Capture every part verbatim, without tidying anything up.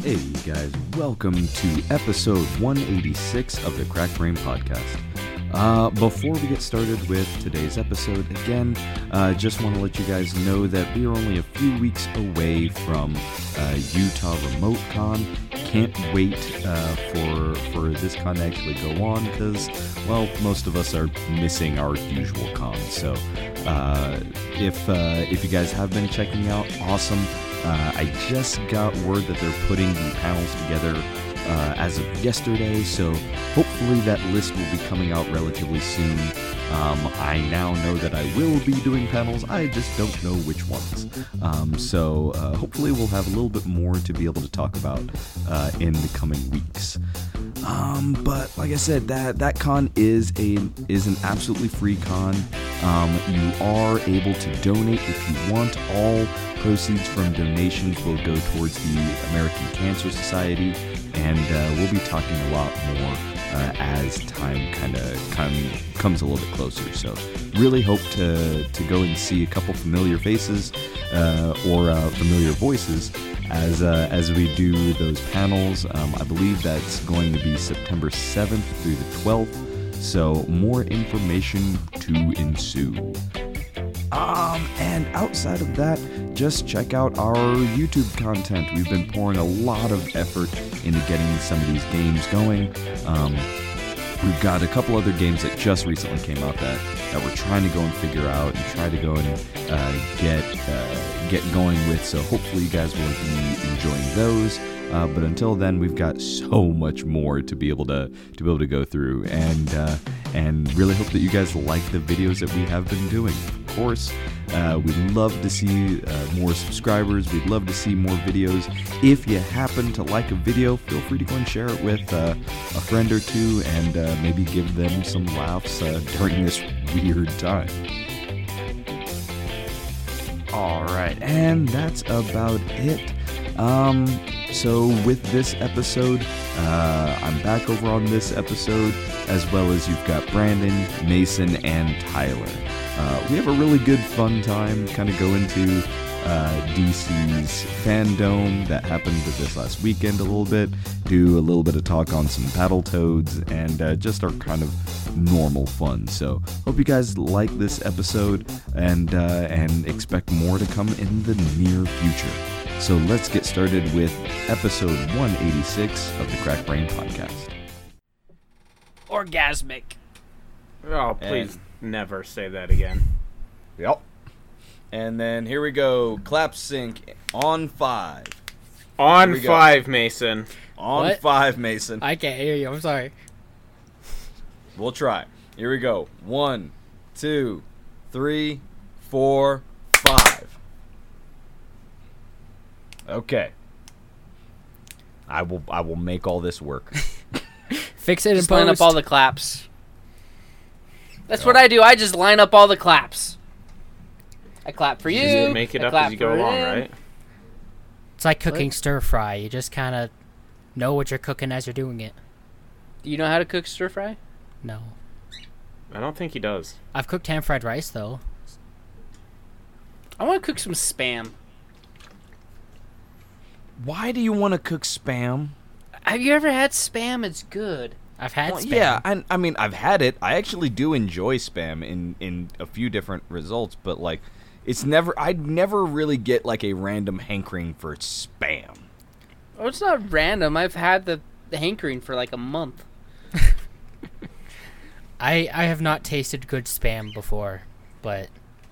Hey guys, welcome to episode one eighty-six of the Crack Brain Podcast. Uh, before we get started with today's episode, again, uh, just want to let you guys know that we are only a few weeks away from uh, Utah Remote Con. Can't wait uh, for for this con to actually go on because, well, most of us are missing our usual cons. So, uh, if uh, if you guys have been checking out, awesome. Uh, I just got word that they're putting the panels together uh, as of yesterday, so hopefully that list will be coming out relatively soon. Um, I now know that I will be doing panels, I just don't know which ones. Um, so uh, hopefully we'll have a little bit more to be able to talk about uh, in the coming weeks. Um, but like I said, that, that con is a is an absolutely free con. Um, you are able to donate if you want. All proceeds from donations will go towards the American Cancer Society, and uh, we'll be talking a lot more uh, as time kind of come, comes a little bit closer. So really hope to, to go and see a couple familiar faces uh, or uh, familiar voices as uh, as we do those panels. Um, I believe that's going to be September seventh through the twelfth. So more information to ensue. Um, and outside of that, just check out our YouTube content. We've been pouring a lot of effort into getting some of these games going. Um, we've got a couple other games that just recently came out that, that we're trying to go and figure out and try to go and uh, get uh, get going with. So hopefully you guys will be enjoying those. Uh, but until then, we've got so much more to be able to to be able to go through, and uh, and really hope that you guys like the videos that we have been doing. Of course, uh, we'd love to see uh, more subscribers. We'd love to see more videos. If you happen to like a video, feel free to go and share it with uh, a friend or two, and uh, maybe give them some laughs uh, during this weird time. All right, and that's about it. Um, so with this episode, uh, I'm back over on this episode, as well as you've got Brandon, Mason, and Tyler. Uh, we have a really good fun time kind of going to uh, D C's Fandome that happened this last weekend a little bit, do a little bit of talk on some Battletoads, and uh, just our kind of normal fun. So hope you guys like this episode, and uh, and expect more to come in the near future. So let's get started with episode one eighty-six of the Crack Brain Podcast. Orgasmic. Oh, please and, never say that again. Yep. And then here we go. Clap sync on five. On five, Mason. On what? five, Mason. I can't hear you. I'm sorry. We'll try. Here we go. One, two, three, four, five. Okay. I will I will make all this work. Fix it and Just line up post. all the claps. That's Oh. what I do. I just line up all the claps. I clap for you. You just make it I up clap as you go for along, him. right? It's like cooking What? stir fry. You just kind of know what you're cooking as you're doing it. Do you know how to cook stir fry? No. I don't think he does. I've cooked ham fried rice, though. I want to cook some spam. Why do you want to cook spam? Have you ever had spam? It's good. I've had Well, spam. yeah, I, I mean, I've had it. I actually do enjoy spam in, in a few different results, but, like, it's never, I'd never really get, like, a random hankering for spam. Oh, it's not random. I've had the, the hankering for like a month. I I have not tasted good spam before, but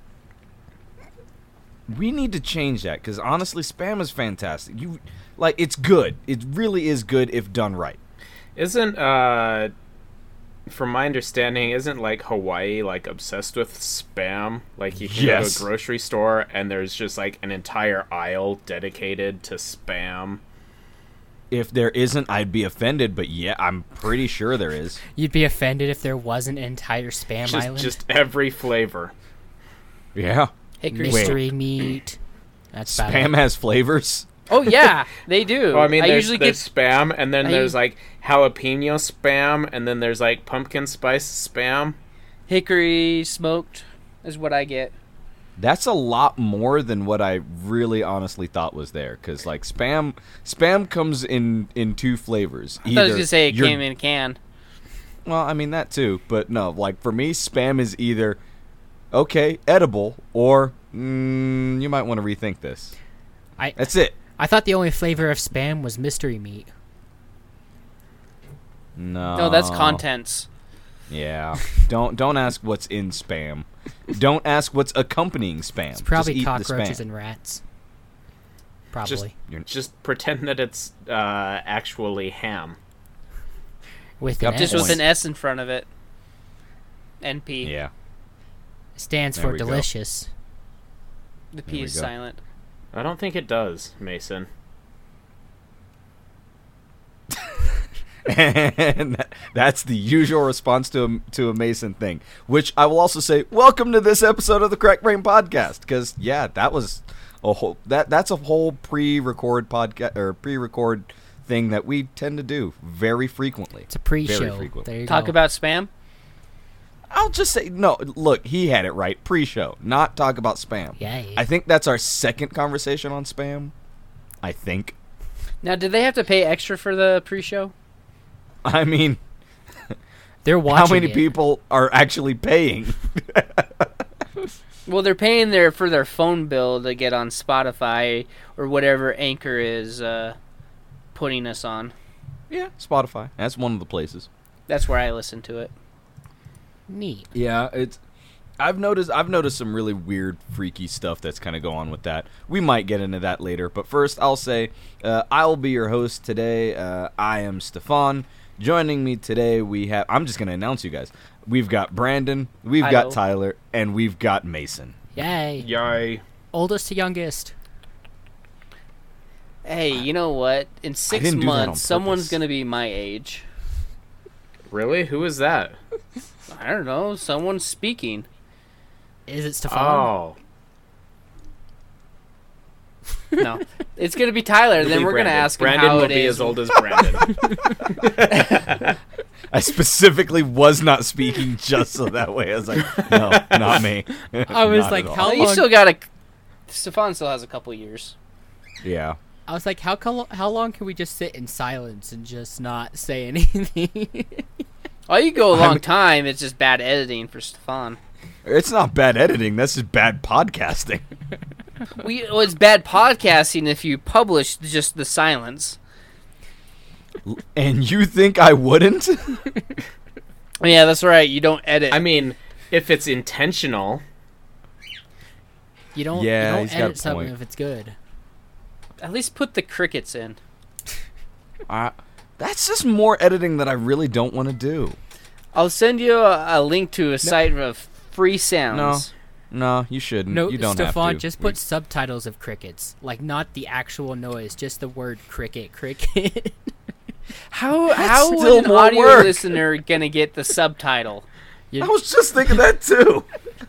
We need to change that, because, honestly, spam is fantastic. You, like, it's good. It really is good if done right. Isn't, uh, from my understanding, isn't, like, Hawaii, like, obsessed with spam? Like, you can Yes. go to a grocery store, and there's just, like, an entire aisle dedicated to spam. If there isn't, I'd be offended, but yeah, I'm pretty sure there is. you'd be offended if there wasn't an entire spam Just, island. just every flavor. Yeah. Hickory. Mystery meat. That's about Spam it. has flavors? Oh yeah, they do. Well, I mean, I there's, usually there's get. spam, and then I there's, us- like, jalapeno spam, and then there's, like, pumpkin spice spam. Hickory smoked is what I get. That's a lot more than what I really honestly thought was there. Because, like, Spam Spam comes in, in two flavors. I thought I was going to say it you're- came in a can. Well, I mean, that too. But no, like, for me, Spam is either, okay, edible, or mm, you might want to rethink this. I That's it. I thought the only flavor of Spam was mystery meat. No. No, that's contents. Yeah. don't don't ask what's in Spam. Don't ask what's accompanying Spam. It's probably Just eat the cockroaches Spam. and rats. Just, Probably. You're- just pretend that it's uh, actually ham. With Got an Just S. with an S in front of it. N P. Yeah. Stands There for we go. delicious. The There P we is go. silent. I don't think it does, Mason. And that, that's the usual response to a, to a Mason thing. Which I will also say, welcome to this episode of the Crack Brain Podcast. Because, yeah, that was a whole, that that's a whole pre-record podcast, or pre-record thing that we tend to do very frequently. It's a pre-show. Very frequently. There you Talk go. about spam? I'll just say, no, look, he had it right. Pre-show, not talk about spam. Yay. I think that's our second conversation on spam. I think. Now, did they have to pay extra for the pre-show? I mean, They're watching how many it. people are actually paying? Well, they're paying their for their phone bill to get on Spotify or whatever Anchor is uh, putting us on. Yeah, Spotify. That's one of the places. That's where I listen to it. Neat. Yeah, it's. I've noticed. I've noticed some really weird, freaky stuff that's kind of go on with that. We might get into that later, but first, I'll say uh, I'll be your host today. Uh, I am Stefan. Joining me today, we have. I'm just gonna announce you guys. We've got Brandon, we've Hi-ho. got Tyler, and we've got Mason. Yay. Yay. Oldest to youngest. Hey, you know what? In six didn't do that on months, someone's purpose. going to be my age. Really? Who is that? I don't know. Someone's speaking. Is it Stefan? Oh. No. It's going to be Tyler. It'll then be we're going to Brandon. ask him Brandon how will it be is. as old as Brandon. I specifically was not speaking just so that way. I was like, no, not me. I was Not like, at all. how Oh, you long- still got a... Stefan still has a couple years. Yeah. I was like, how col- how long can we just sit in silence and just not say anything? Oh, you go a I'm- long time. It's just bad editing for Stefan. It's not bad editing. That's just bad podcasting. We, well, it's bad podcasting if you publish just the silence. And you think I wouldn't? Yeah, that's right. You don't edit. I mean, if it's intentional. You don't, Yeah, you he's don't got a edit something point. if it's good. At least put the crickets in. Uh, that's just more editing that I really don't want to do. I'll send you a, a link to a site of free sounds. No, you shouldn't. No, you don't Stefan, have to. just put subtitles of crickets. Like, not the actual noise, just the word cricket, cricket. How That's how still would an more audio work. listener gonna get the subtitle? I was just thinking that too.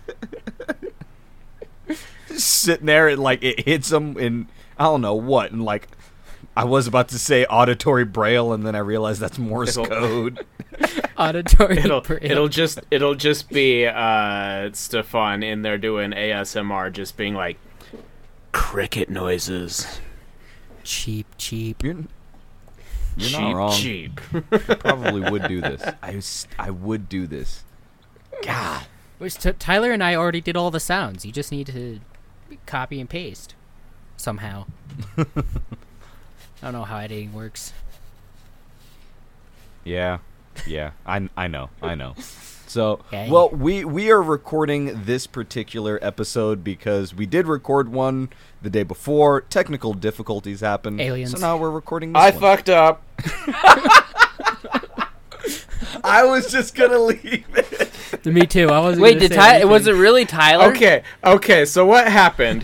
Just sitting there and like it hits them in I don't know what and like I was about to say auditory braille and then I realized that's Morse It'll- code. Auditory It'll braille. it'll just it'll just be uh Stefan in there doing A S M R, just being like cricket noises. cheap, cheap. You're, you're cheap, not wrong. cheap. I probably would do this. I was, I would do this. God. Which t- Tyler and I already did all the sounds. You just need to copy and paste somehow. I don't know how editing works. Yeah, yeah, I, I know, I know. So, Okay. well, we we are recording this particular episode because we did record one the day before. Technical difficulties happened. Aliens. So now we're recording this I one. fucked up. I was just gonna leave it. Me too. I wasn't. Wait, gonna did say Ty- anything. was it really Tyler? Okay, okay, so what happened?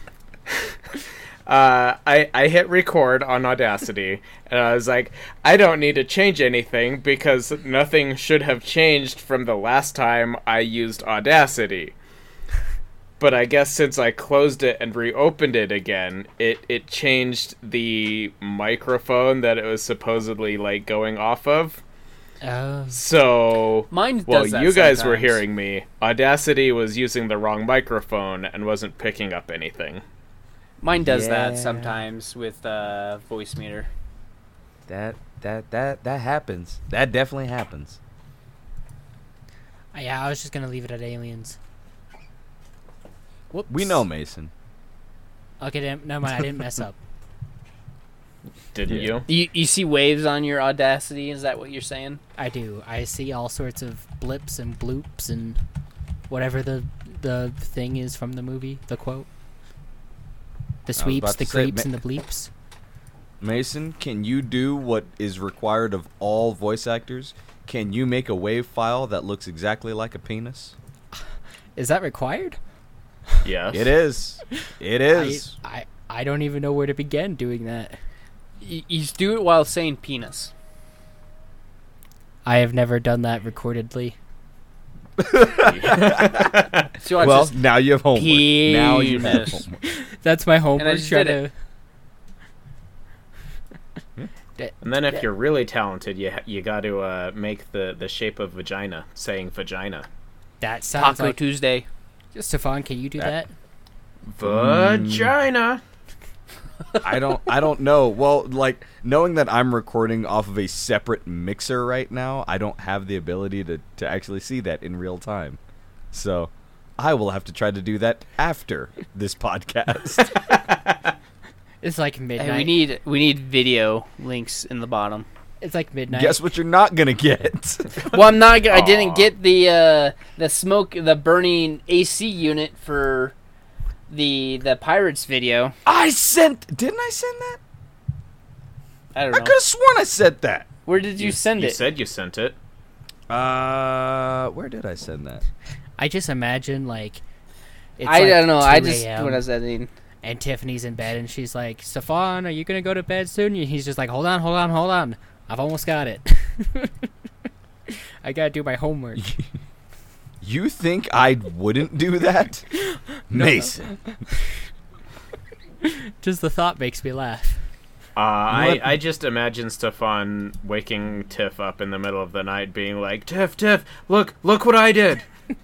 uh, I, I hit record on Audacity, and I was like, I don't need to change anything because nothing should have changed from the last time I used Audacity. But I guess since I closed it and reopened it again, it, it changed the microphone that it was supposedly, like, going off of. Oh. So, Mine well, does that you guys were sometimes. hearing me. Audacity was using the wrong microphone and wasn't picking up anything. Mine does Yeah. that sometimes with uh, voice meter. That that that that happens. That definitely happens. Uh, yeah, I was just gonna leave it at aliens. Whoops. We know, Mason. Okay, damn, never mind. I didn't mess up. Didn't Yeah. you? You you see waves on your Audacity? Is that what you're saying? I do. I see all sorts of blips and bloops and whatever the the thing is from the movie, the quote. The sweeps, about the to say, creeps, ma- and the bleeps. Mason, can you do what is required of all voice actors? Can you make a wave file that looks exactly like a penis? Is that required? Yes. It is. It is. I, I I don't even know where to begin doing that. You, you just do it while saying penis. I have never done that recordedly. So I well, just now you have homework. Now you have penis. homework. That's my homework. just try did to- And then if you're really talented, you ha- you got to uh, make the, the shape of vagina, saying vagina. That sounds Taco like. Tuesday. Stefan, can you do that? Vagina. I don't I don't know. Well, like knowing that I'm recording off of a separate mixer right now, I don't have the ability to, to actually see that in real time. So I will have to try to do that after this podcast. It's like midnight. Hey, we need we need video links in the bottom. It's like midnight. Guess what you're not gonna get? Well, I'm not. g- I Aw. didn't get the uh, the smoke, the burning A C unit for the the Pirates video. I sent didn't I send that? I don't I know. could have sworn I sent that. Where did you, send you it? said you sent it. Uh where did I send that? I just imagine like. It's I like don't know. I two just a m, when I was editing. and Tiffany's in bed and she's like, "Stefan, are you gonna go to bed soon?" And he's just like, "Hold on, hold on, hold on. I've almost got it. I gotta do my homework." You think I wouldn't do that? Mason. Just the thought makes me laugh. Uh, I, What? I just imagine Stefan waking Tiff up in the middle of the night being like, Tiff, Tiff, look, look what I did.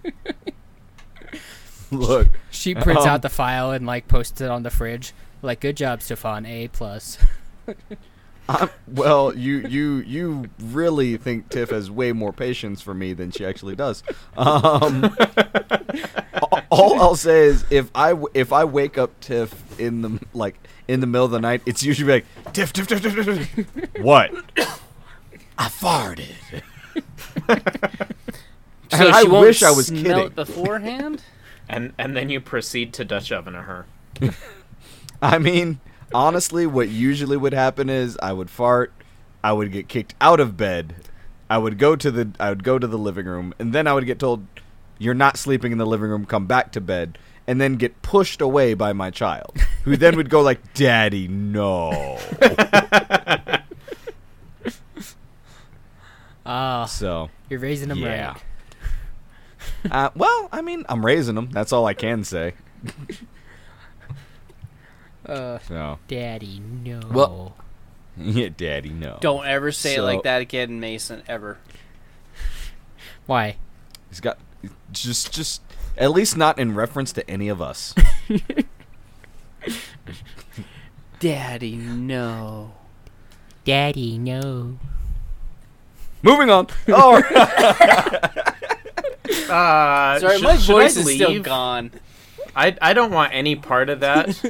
Look. She prints Um, out the file and like posts it on the fridge. Like, "Good job, Stefan. A plus." I'm, well, you you you really think Tiff has way more patience for me than she actually does. Um, all, all I'll say is if I w- if I wake up Tiff in the like in the middle of the night, it's usually like Tiff Tiff Tiff Tiff Tiff. Tiff. What? I farted. So And I she won't wish I was smell kidding. it beforehand. And and then you proceed to Dutch oven her. I mean, honestly, what usually would happen is I would fart, I would get kicked out of bed, I would go to the I would go to the living room, and then I would get told, "You're not sleeping in the living room. Come back to bed." And then get pushed away by my child, who then would go like, "Daddy, no." Ah, So, you're raising them yeah. right. uh, well, I mean, I'm raising them. That's all I can say. Uh, So, Daddy, no. Well- yeah, Daddy, no. Don't ever say it So- like that again, Mason. Ever. Why? He's got just just at least not in reference to any of us. Daddy, no. Daddy, no. Moving on. All right. Uh, Sorry, should- my should voice I is still leave? gone. I, I don't want any part of that.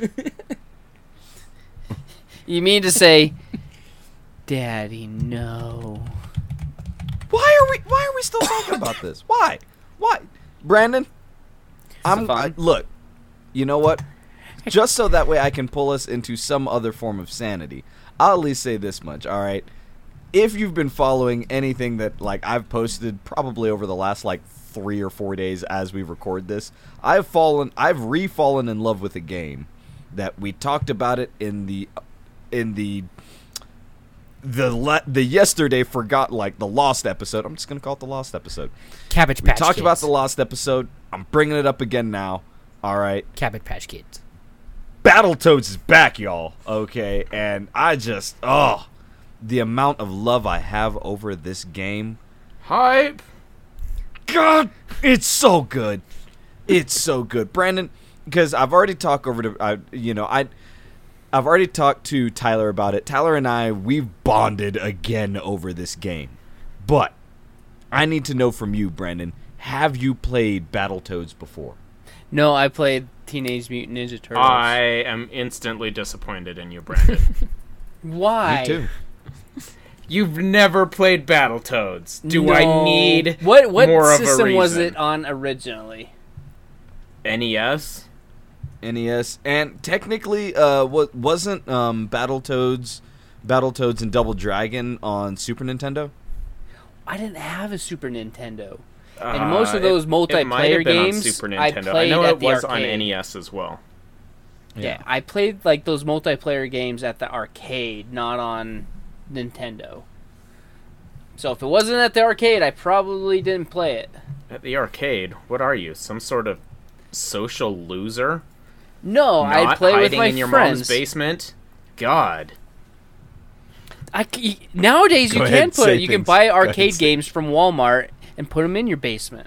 You mean to say, Daddy, no. Why are we why are we still talking about this? Why? Why? Brandon, I'm Stefan? I, look. You know what? Just so that way I can pull us into some other form of sanity. I'll at least say this much, all right? If you've been following anything that like I've posted probably over the last like three or four days as we record this, I've fallen I've re-fallen in love with a game that we talked about it in the in the the le- the yesterday forgot like the lost episode. I'm just gonna call it the lost episode. Cabbage We Patch talked Kids. about the lost episode. I'm bringing it up again now. All right, Cabbage Patch Kids. Battletoads is back, y'all. Okay, and I just oh, the amount of love I have over this game. Hype. God, it's so good. It's so good, Brandon. Because I've already talked over to, uh, you know, I, I've already talked to Tyler about it. Tyler and I, we've bonded again over this game. But I need to know from you, Brandon. Have you played Battletoads before? No, I played Teenage Mutant Ninja Turtles. I am instantly disappointed in you, Brandon. Why? Me too. You've never played Battletoads. Do No. I need what what more of a system was reason? it on originally? N E S? N E S. And technically, uh, what wasn't um, Battletoads, Battletoads and Double Dragon on Super Nintendo? I didn't have a Super Nintendo. Uh, And most of those it, it might multiplayer have been games, on Super I Nintendo. I, played know at it the was on arcade. N E S as well. Yeah. I played like those multiplayer games at the arcade, not on Nintendo. So if it wasn't at the arcade, I probably didn't play it. At the arcade, what are you? Some sort of social loser? No, Not I play with hiding my in your friends. mom's basement? God. I c- nowadays Go you ahead, can put say you can things. buy Go ahead, arcade say- games from Walmart and put them in your basement.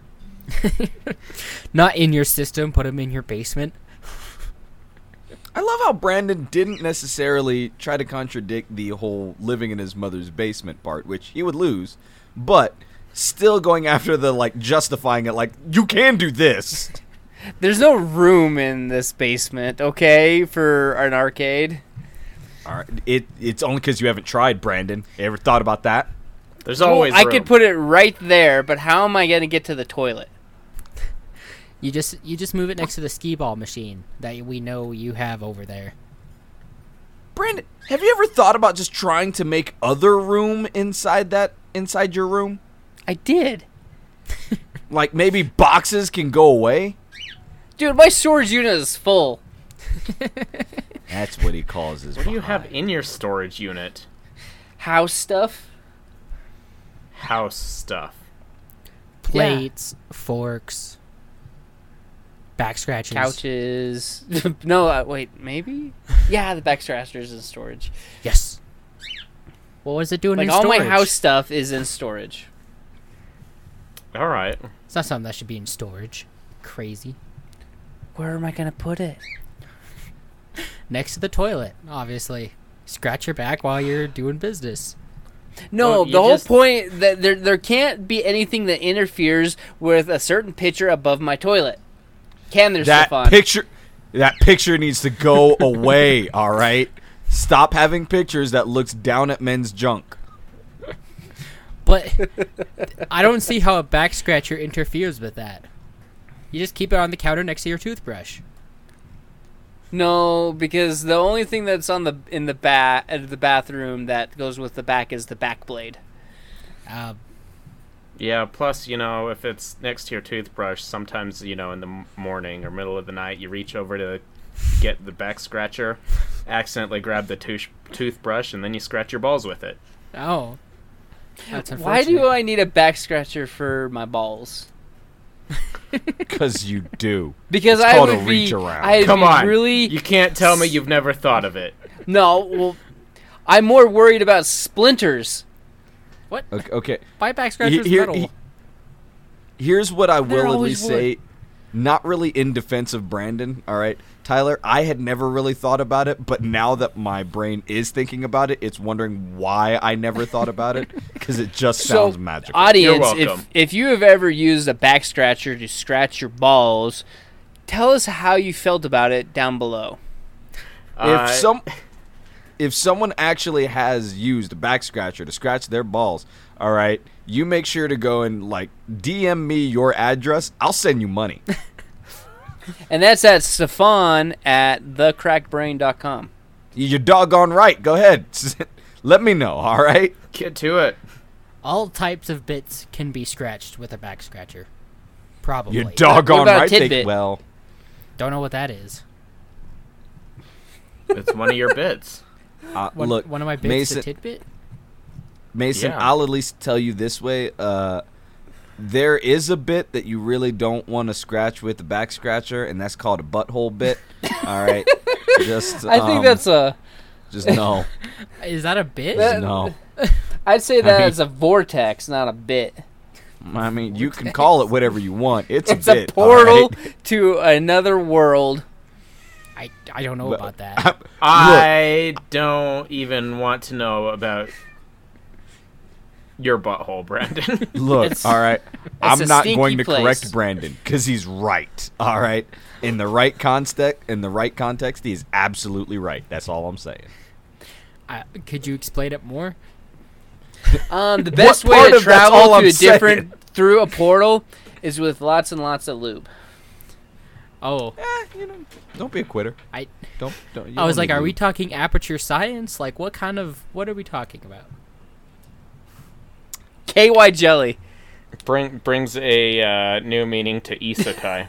Not in your system, put them in your basement. I love how Brandon didn't necessarily try to contradict the whole living in his mother's basement part, which he would lose, but still going after the, like, justifying it, like, you can do this. There's no room in this basement, okay, for an arcade. All right, it it's only because you haven't tried, Brandon. You ever thought about that? There's Well, always I room. could put it right there, but how am I going to get to the toilet? You just you just move it next to the skee ball machine that we know you have over there. Brandon, have you ever thought about just trying to make other room inside that inside your room? I did. Like maybe boxes can go away? Dude, my storage unit is full. That's what he calls his What do you have behind. in your storage unit? House stuff. House stuff. Plates, forks, back scratches. Couches. no, uh, wait, maybe? Yeah, the back scratchers in storage. Yes. What was it doing Like in all storage? my house stuff is in storage. All right. It's not something that should be in storage. Crazy. Where am I going to put it? Next to the toilet, obviously. Scratch your back while you're doing business. No, Well, the you whole just- point that there there can't be anything that interferes with a certain picture above my toilet. Can there, That Stefan? picture that picture needs to go away, all right? Stop having pictures that looks down at men's junk. But I don't see how a back scratcher interferes with that. You just keep it on the counter next to your toothbrush. No, because the only thing that's on the in the ba- uh, the bathroom that goes with the back is the back blade. Uh, Yeah, plus, you know, if it's next to your toothbrush, sometimes, you know, in the m- morning or middle of the night, you reach over to get the back scratcher, accidentally grab the tooth toothbrush, and then you scratch your balls with it. oh. That's Why unfortunate. do I need a back scratcher for my balls? Because you do. Because It's I called a would reach be, around. I'd Come be on. really You can't tell me you've never thought of it. no. Well, I'm more worried about splinters. What? Okay. okay. Buy back scratchers Here- metal. he- here's what I will at always least say. Not really in defense of Brandon, all right? Tyler, I had never really thought about it, but now that my brain is thinking about it, it's wondering why I never thought about it, because it just sounds so, magical. Audience, You're if welcome. if you have ever used a back scratcher to scratch your balls, tell us how you felt about it down below. Uh, if some if someone actually has used a back scratcher to scratch their balls, all right, you make sure to go and like D M me your address. I'll send you money. And that's at Stefan at the cracked brain dot com. You're doggone right. Go ahead. Let me know, all right? Get to it. All types of bits can be scratched with a back scratcher. Probably. You're doggone What about a right. They- tidbit? well, Don't know what that is. It's one of your bits. uh, One, look, one of my bits, Mason, the tidbit? Mason, Yeah. I'll at least tell you this way. Uh, there is a bit that you really don't want to scratch with the back scratcher, and that's called a butthole bit. All right, just I think um, that's a just no, Is that a bit? That- no. I'd say that mean- as a vortex, not a bit. I mean, you can call it whatever you want. It's, It's a a bit. portal alright? to another world. I I don't know But- about that. Look, I don't even want to know about your butthole, Brandon. Look, It's- all right. a I'm not stinky going to place. correct Brandon because he's right. All right, in the right context, in the right context, he's absolutely right. That's all I'm saying. I, could you explain it more? Um, the best part way to of that's travel all to I'm a different through a portal is with lots and lots of lube. Oh, Eh, you know, don't be a quitter. I Don't. don't you I was don't like, need are we lube. talking aperture science? Like, what kind of what are we talking about? K Y jelly. Bring brings a uh, new meaning to isekai.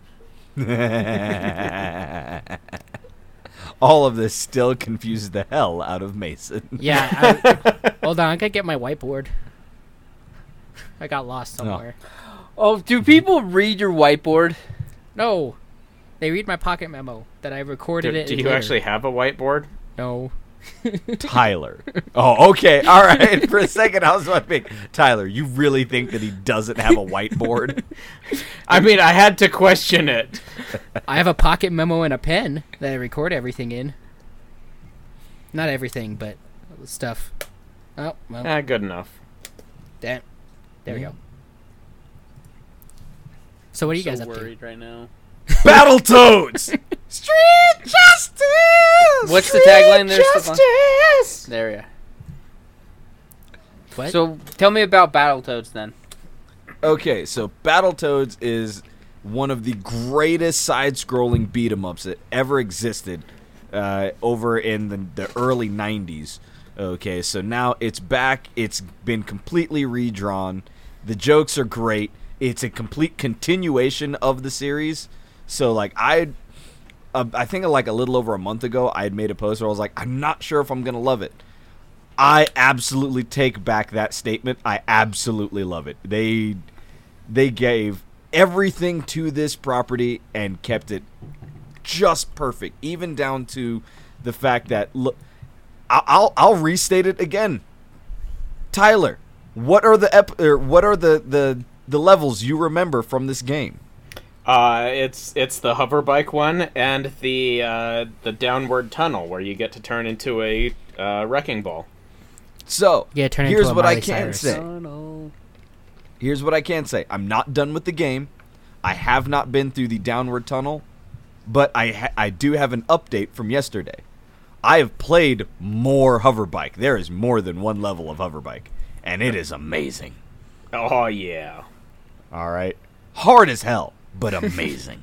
All of this still confuses the hell out of Mason. Yeah. I, hold on, I gotta get my whiteboard. I got lost somewhere. Oh, do people read your whiteboard? No, they read my pocket memo that I recorded Do, it. do in you later. actually have a whiteboard? No. Tyler. Oh, okay. All right. For a second, I was about to think, Tyler, you really think that he doesn't have a whiteboard? I mean, I had to question it. I have a pocket memo and a pen that I record everything in. Not everything, but stuff. Oh, well, Ah, good enough. damn. There we go. So what are you so guys up worried right now. Battletoads! Street justice! What's the tagline there, Stefan? There you to? What? So tell me about Battletoads then. Okay, so Battletoads is one of the greatest side-scrolling beat-em-ups that ever existed uh, over in the, the early nineties. Okay, so now it's back. It's been completely redrawn. The jokes are great. It's a complete continuation of the series. So, like, I, uh, I think like a little over a month ago, I had made a post where I was like, I'm not sure if I'm gonna love it. I absolutely take back that statement. I absolutely love it. They, they gave everything to this property and kept it just perfect, even down to the fact that look, I- I'll I'll restate it again. Tyler, what are the ep- or what are the, the the levels you remember from this game? Uh, it's it's the hover bike one and the uh, the downward tunnel where you get to turn into a uh, wrecking ball. So Yeah, turn into here's a what I Miley can Cyrus. say. Here's what I can say. I'm not done with the game. I have not been through the downward tunnel, but I ha- I do have an update from yesterday. I have played more Hoverbike. There is more than one level of Hoverbike, and it is amazing. Oh yeah. All right. Hard as hell, but amazing.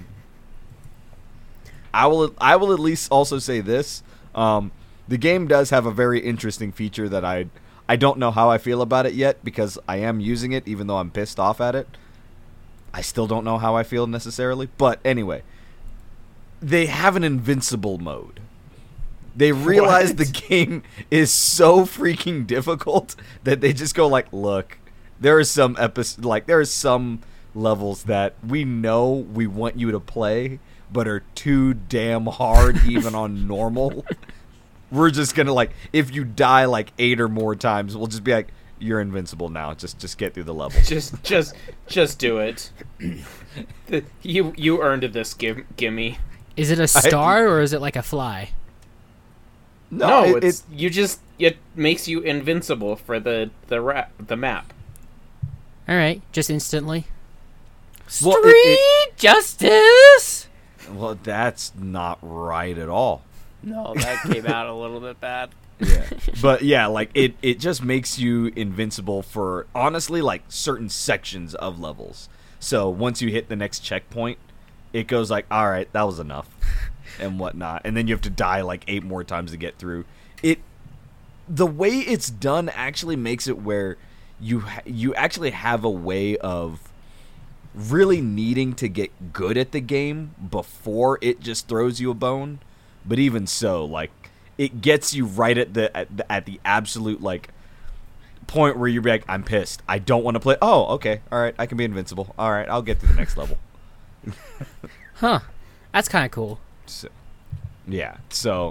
I will I will at least also say this. Um, the game does have a very interesting feature that I I don't know how I feel about it yet because I am using it even though I'm pissed off at it. I still don't know how I feel necessarily, but anyway. They have an invincible mode. They realize the game is so freaking difficult that they just go like, look, there are some episodes, like there are some levels that we know we want you to play, but are too damn hard even on normal. We're just gonna like, if you die like eight or more times, we'll just be like, you're invincible now. Just just get through the level. Just just just do it. The- you you earned this give, gimme. Is it a star or is it like a fly? No, it- it's it- you just it makes you invincible for the the ra- the map. All right, just instantly. well, Street it- justice. it- well, that's not right at all. No, that came out a little bit bad. Yeah. But yeah, like it, it just makes you invincible for honestly like certain sections of levels. So once you hit the next checkpoint, it goes like, all right, that was enough, and whatnot, and then you have to die like eight more times to get through. It, the way it's done actually makes it where you ha- you actually have a way of really needing to get good at the game before it just throws you a bone. But even so, like, it gets you right at the at the, at the absolute like point where you're like, I'm pissed. I don't want to play. Oh, okay, all right, I can be invincible. All right, I'll get to the next level. Huh. That's kind of cool. So, yeah. So,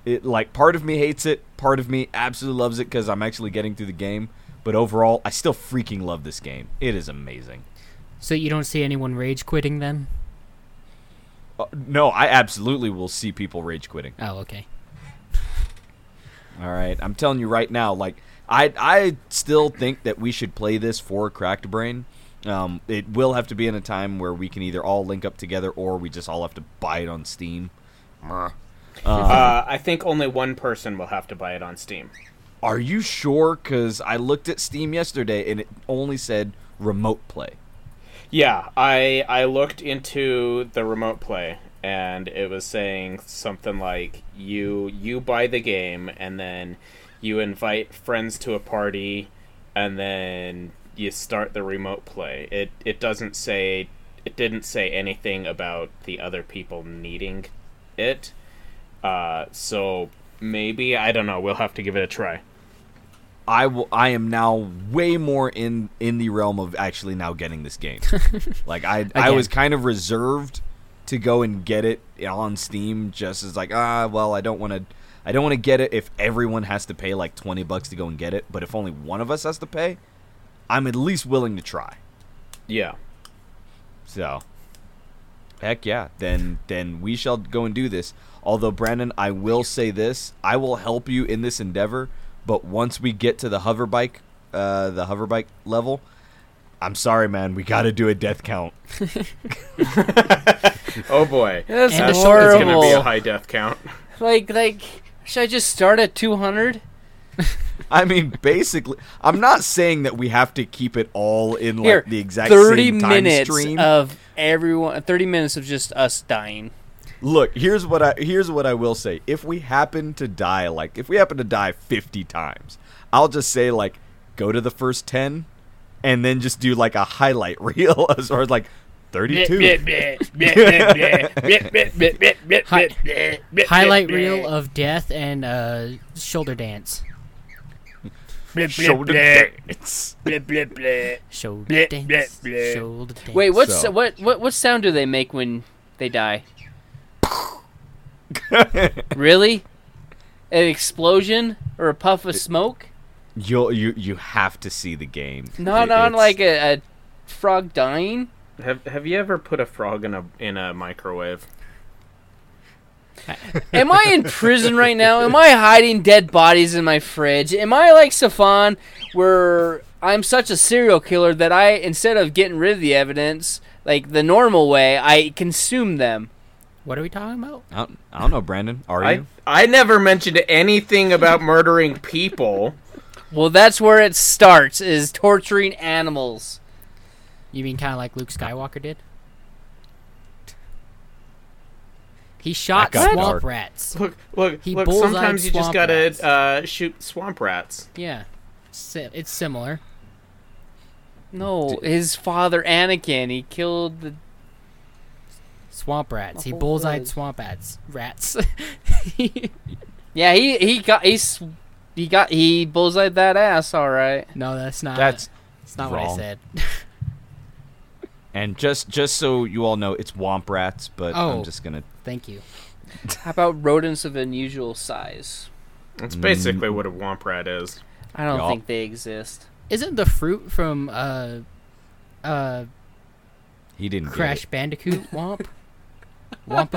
It like part of me hates it, part of me absolutely loves it because I'm actually getting through the game. But overall, I still freaking love this game. It is amazing. So you don't see anyone rage quitting then? Uh, no, I absolutely will see people rage quitting. Oh, okay. All right, I'm telling you right now, like I I still think that we should play this for Cracked Brain. Um, it will have to be in a time where we can either all link up together or we just all have to buy it on Steam. Uh, Uh, I think only one person will have to buy it on Steam. Are you sure? Because I looked at Steam yesterday and it only said remote play. Yeah, I I looked into the remote play and it was saying something like you you buy the game and then you invite friends to a party and then you start the remote play. It it doesn't say it didn't say anything about the other people needing it. Uh, so maybe, I don't know, we'll have to give it a try. I will. I am now way more in in the realm of actually now getting this game. Like I, I Again. was kind of reserved to go and get it on Steam, just as like ah, well, I don't want to, I don't want to get it if everyone has to pay like twenty bucks to go and get it. But if only one of us has to pay, I'm at least willing to try. Yeah. So, heck yeah, then then we shall go and do this. Although Brandon, I will say this: I will help you in this endeavor. But once we get to the hover bike, uh, the hover bike level, I'm sorry, man. We got to do a death count. Oh boy. That's And That's a short- it's gonna be a horrible. high death count. Like, like, should I just start at two hundred? I mean, basically, I'm not saying that we have to keep it all in like Here, the exact thirty same time minutes stream. of everyone. Thirty minutes of just us dying. Look, here's what I here's what I will say. If we happen to die, like if we happen to die fifty times, I'll just say like go to the first ten, and then just do like a highlight reel as far as like thirty-two. Hi- highlight reel of death and uh, shoulder dance. Shoulder dance. Shoulder dance. Shoulder dance. Wait, what's So- what what what sound do they make when they die? Really? An explosion or a puff of smoke? You'll you you have to see the game. Not It- on it's- like a, a frog dying. Have Have you ever put a frog in a in a microwave? Am I in prison right now? Am I hiding dead bodies in my fridge? Am I like Safan, where I'm such a serial killer that I, instead of getting rid of the evidence, like the normal way, I consume them? What are we talking about? I don't, I don't know, Brandon. Are I you? I never mentioned anything about murdering people. Well, that's where it starts, is torturing animals. You mean kind of like Luke Skywalker did? He shot That got swamp dark. rats. Look, look, He look. bullseyed Sometimes you just swamp gotta rats. uh, shoot swamp rats. Yeah, Si- it's similar. No, his father Anakin, he killed the... Swamp rats. The He whole bullseyed village. swamp rats. Rats. Yeah, he he got he s- he got he bullseyed that ass, all right. No, that's not. That's that's not what I wrong. said. and just just so you all know, it's Womp Rats, but Oh. I'm just gonna. Thank you. How about rodents of unusual size? That's basically what a womp rat is. I don't Yup. think they exist. Isn't the fruit from uh, uh, He didn't get Crash it. Bandicoot Womp? Wampa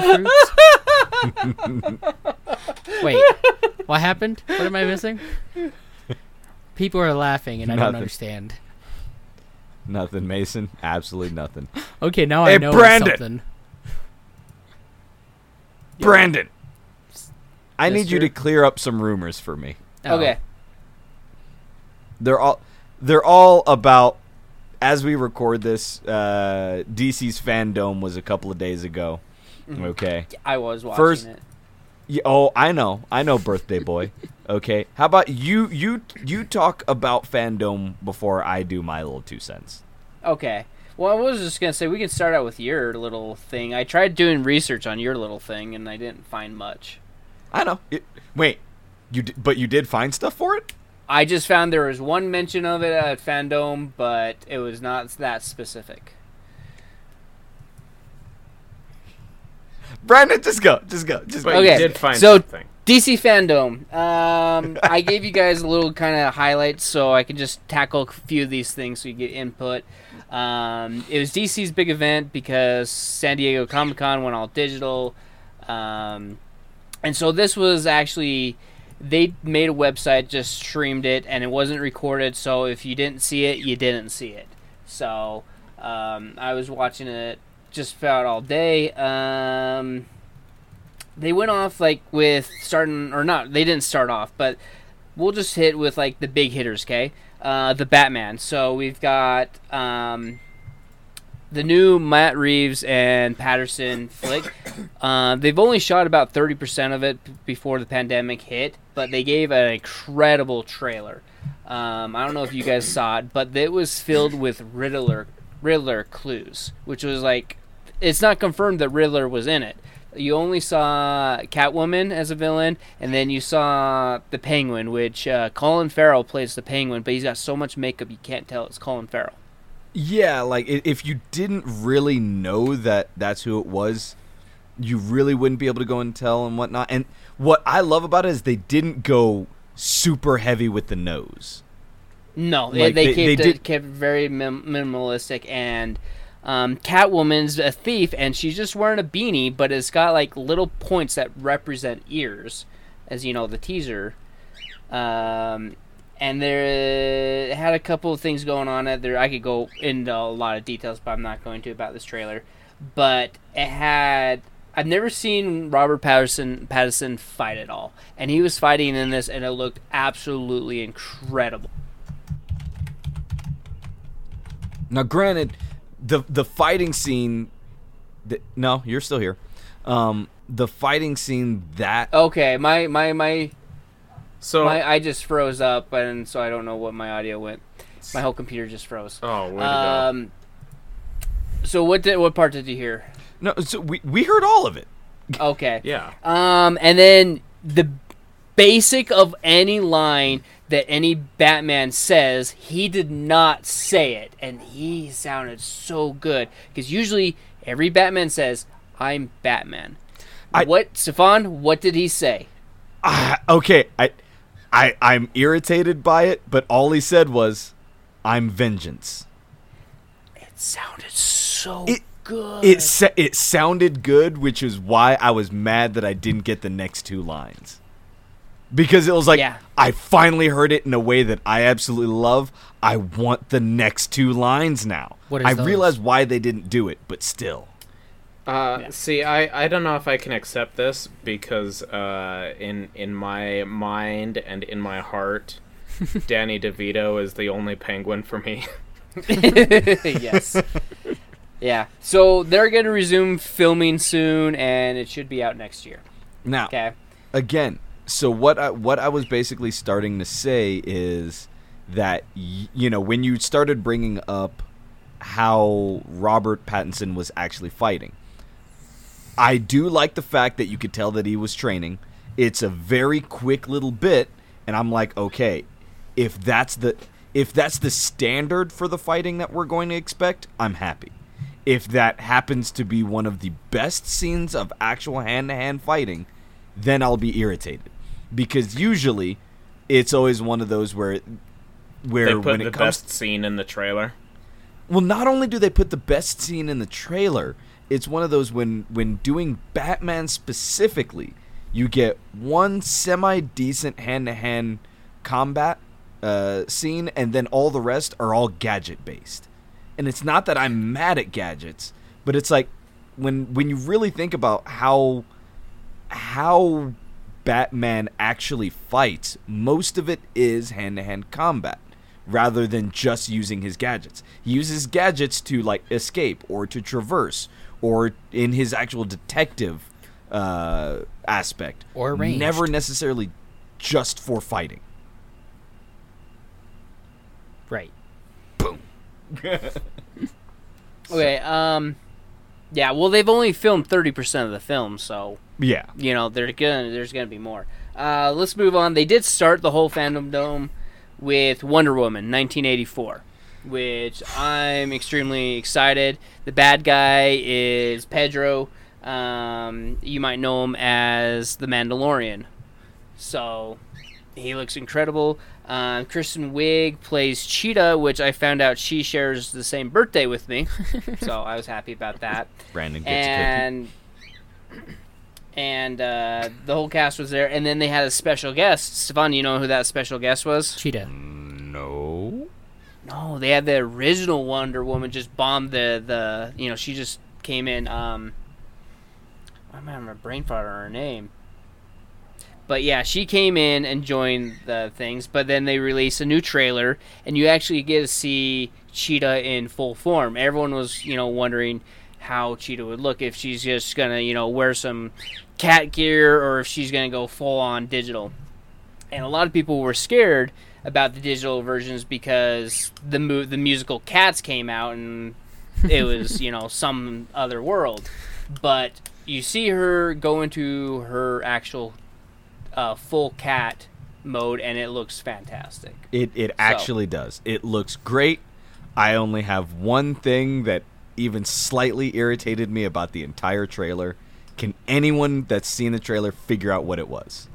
fruits? Wait, what happened? What am I missing? People are laughing and I don't Nothing. understand. Nothing, Mason. Absolutely nothing. Okay, now Hey, I know Brandon! it's something. Brandon, I need you Mister? to clear up some rumors for me. Oh, Okay. They're all they're all about. As we record this, uh, D C's Fandom was a couple of days ago. Okay. I was watching First- it. Yeah, oh, I know, I know, birthday boy. Okay. How about you? You you talk about Fandom before I do my little two cents. Okay. Well, I was just gonna say we can start out with your little thing. I tried doing research on your little thing and I didn't find much. I know. It, wait, you d- but you did find stuff for it? I just found there was one mention of it at Fandom, but it was not that specific. Brandon, just go, just go, just But go. Okay, you did find so- something. D C fandom. Um, I gave you guys a little kind of highlights so I can just tackle a few of these things so you get input. Um, it was D C's big event because San Diego Comic-Con went all digital. Um, and so this was actually, they made a website, just streamed it, and it wasn't recorded. So if you didn't see it, you didn't see it. So um, I was watching it just about all day. Um... They went off, like, with starting, or not, they didn't start off, but we'll just hit with, like, the big hitters, okay? Uh, the Batman. So we've got um, the new Matt Reeves and Patterson flick. Uh, they've only shot about thirty percent of it before the pandemic hit, but they gave an incredible trailer. Um, I don't know if you guys saw it, but it was filled with Riddler, Riddler clues, which was, like, it's not confirmed that Riddler was in it. You only saw Catwoman as a villain, and then you saw the Penguin, which uh, Colin Farrell plays the Penguin, but he's got so much makeup you can't tell it's Colin Farrell. Yeah, like, i- if you didn't really know that that's who it was, you really wouldn't be able to go and tell and whatnot. And what I love about it is they didn't go super heavy with the nose. No, Like, they, they- kept, they it, did- kept very mim- minimalistic, and um, Catwoman's a thief, and she's just wearing a beanie, but it's got, like, little points that represent ears, as you know, the teaser. Um... And there had a couple of things going on it. There, I could go into a lot of details, but I'm not going to about this trailer. But it had, I've never seen Robert Patterson Pattinson fight at all, and he was fighting in this, and it looked absolutely incredible. Now, granted, the the fighting scene. The, no, you're still here. Um, the fighting scene that Okay, my my my. So, My, I just froze up, and so I don't know what my audio went. My whole computer just froze. oh, way to go. Um. So what did what part did you hear? no, so we we heard all of it. Okay. Yeah. Um, and then the basic of any line that any Batman says, he did not say it, and he sounded so good because usually every Batman says, "I'm Batman." I- what, Stefan? What did he say? Ah, okay, I, I, I'm irritated by it, but all he said was, "I'm vengeance." It sounded so It- good. It sa- it sounded good, which is why I was mad that I didn't get the next two lines. Because it was like, Yeah. I finally heard it in a way that I absolutely love. I want the next two lines now. What is I those? realize why they didn't do it, but still. Uh, Yeah. See, I, I don't know if I can accept this because uh, in in my mind and in my heart, Danny DeVito is the only Penguin for me. Yes. Yeah. So they're going to resume filming soon, and it should be out next year. Now, Okay. again, so what I, what I was basically starting to say is that, y- you know, when you started bringing up how Robert Pattinson was actually fighting, I do like the fact that you could tell that he was training. It's a very quick little bit, and I'm like, okay, if that's the if that's the standard for the fighting that we're going to expect, I'm happy. If that happens to be one of the best scenes of actual hand-to-hand fighting, then I'll be irritated. Because usually, it's always one of those where where They put when the it comes best scene in the trailer. well, not only do they put the best scene in the trailer, it's one of those when when doing Batman specifically, you get one semi-decent hand-to-hand combat uh, scene, and then all the rest are all gadget-based. And it's not that I'm mad at gadgets, but it's like when when you really think about how how Batman actually fights, most of it is hand-to-hand combat rather than just using his gadgets. He uses gadgets to, like, escape or to traverse or in his actual detective uh, aspect. Or ranged. Never necessarily just for fighting. Right. Okay. Um. Yeah. Well, they've only filmed thirty percent of the film, so Yeah. you know they're gonna there's gonna be more. Uh, let's move on. They did start the whole fandom dome with Wonder Woman nineteen eighty-four, which I'm extremely excited. The bad guy is Pedro. Um, you might know him as the Mandalorian. So he looks incredible. Um, Kristen Wiig plays Cheetah, which I found out she shares the same birthday with me. So I was happy about that. Brandon gets and and uh, the whole cast was there. And then they had a special guest. Stefan, you know who that special guest was? Cheetah. a cookie. No. No, they had the original Wonder Woman just bombed the, the you know, she just came in. Um, I'm having a brain fart on her name. But yeah, she came in and joined the things, but then they released a new trailer, and you actually get to see Cheetah in full form. Everyone was, you know, wondering how Cheetah would look, if she's just gonna, you know, wear some cat gear, or if she's gonna go full on digital. And a lot of people were scared about the digital versions because the mu- the musical Cats came out, and it was, you know, some other world. But you see her go into her actual Uh, full cat mode, and it looks fantastic. It it actually does. It looks great. I only have one thing that even slightly irritated me about the entire trailer. Can anyone that's seen the trailer figure out what it was?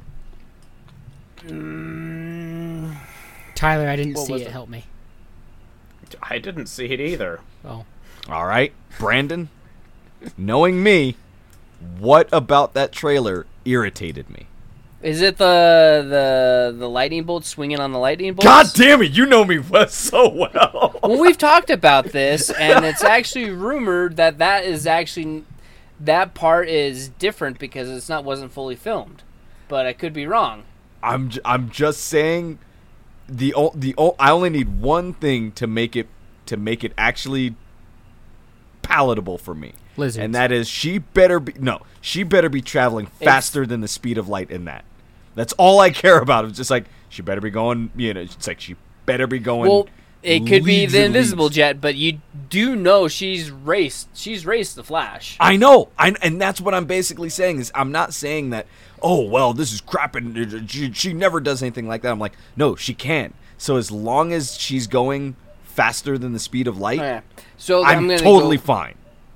Mm, Tyler, I didn't What see was it. it? Help me. I didn't see it either. Oh. All right, Brandon, knowing me, what about that trailer irritated me? is it the the the lightning bolt swinging on the lightning bolts? God damn it, you know me so well. Well, we've talked about this, and it's actually rumored that that is actually that part is different because it's not wasn't fully filmed. But I could be wrong. I'm j- I'm just saying the o- the o- I only need one thing to make it to make it actually palatable for me. Lizards. And that is she better be no, she better be traveling faster than the speed of light in that. That's all I care about. It's just like she better be going, you know, it's like she better be going. Well, it could be leagues the and invisible leagues. jet, but you do know she's raced. She's raced the Flash. I know, I, and that's what I'm basically saying is I'm not saying that. Oh well, this is crap, and she, she never does anything like that. I'm like, no, she can. So as long as she's going faster than the speed of light, Oh, yeah. So I'm, I'm gonna totally go, fine.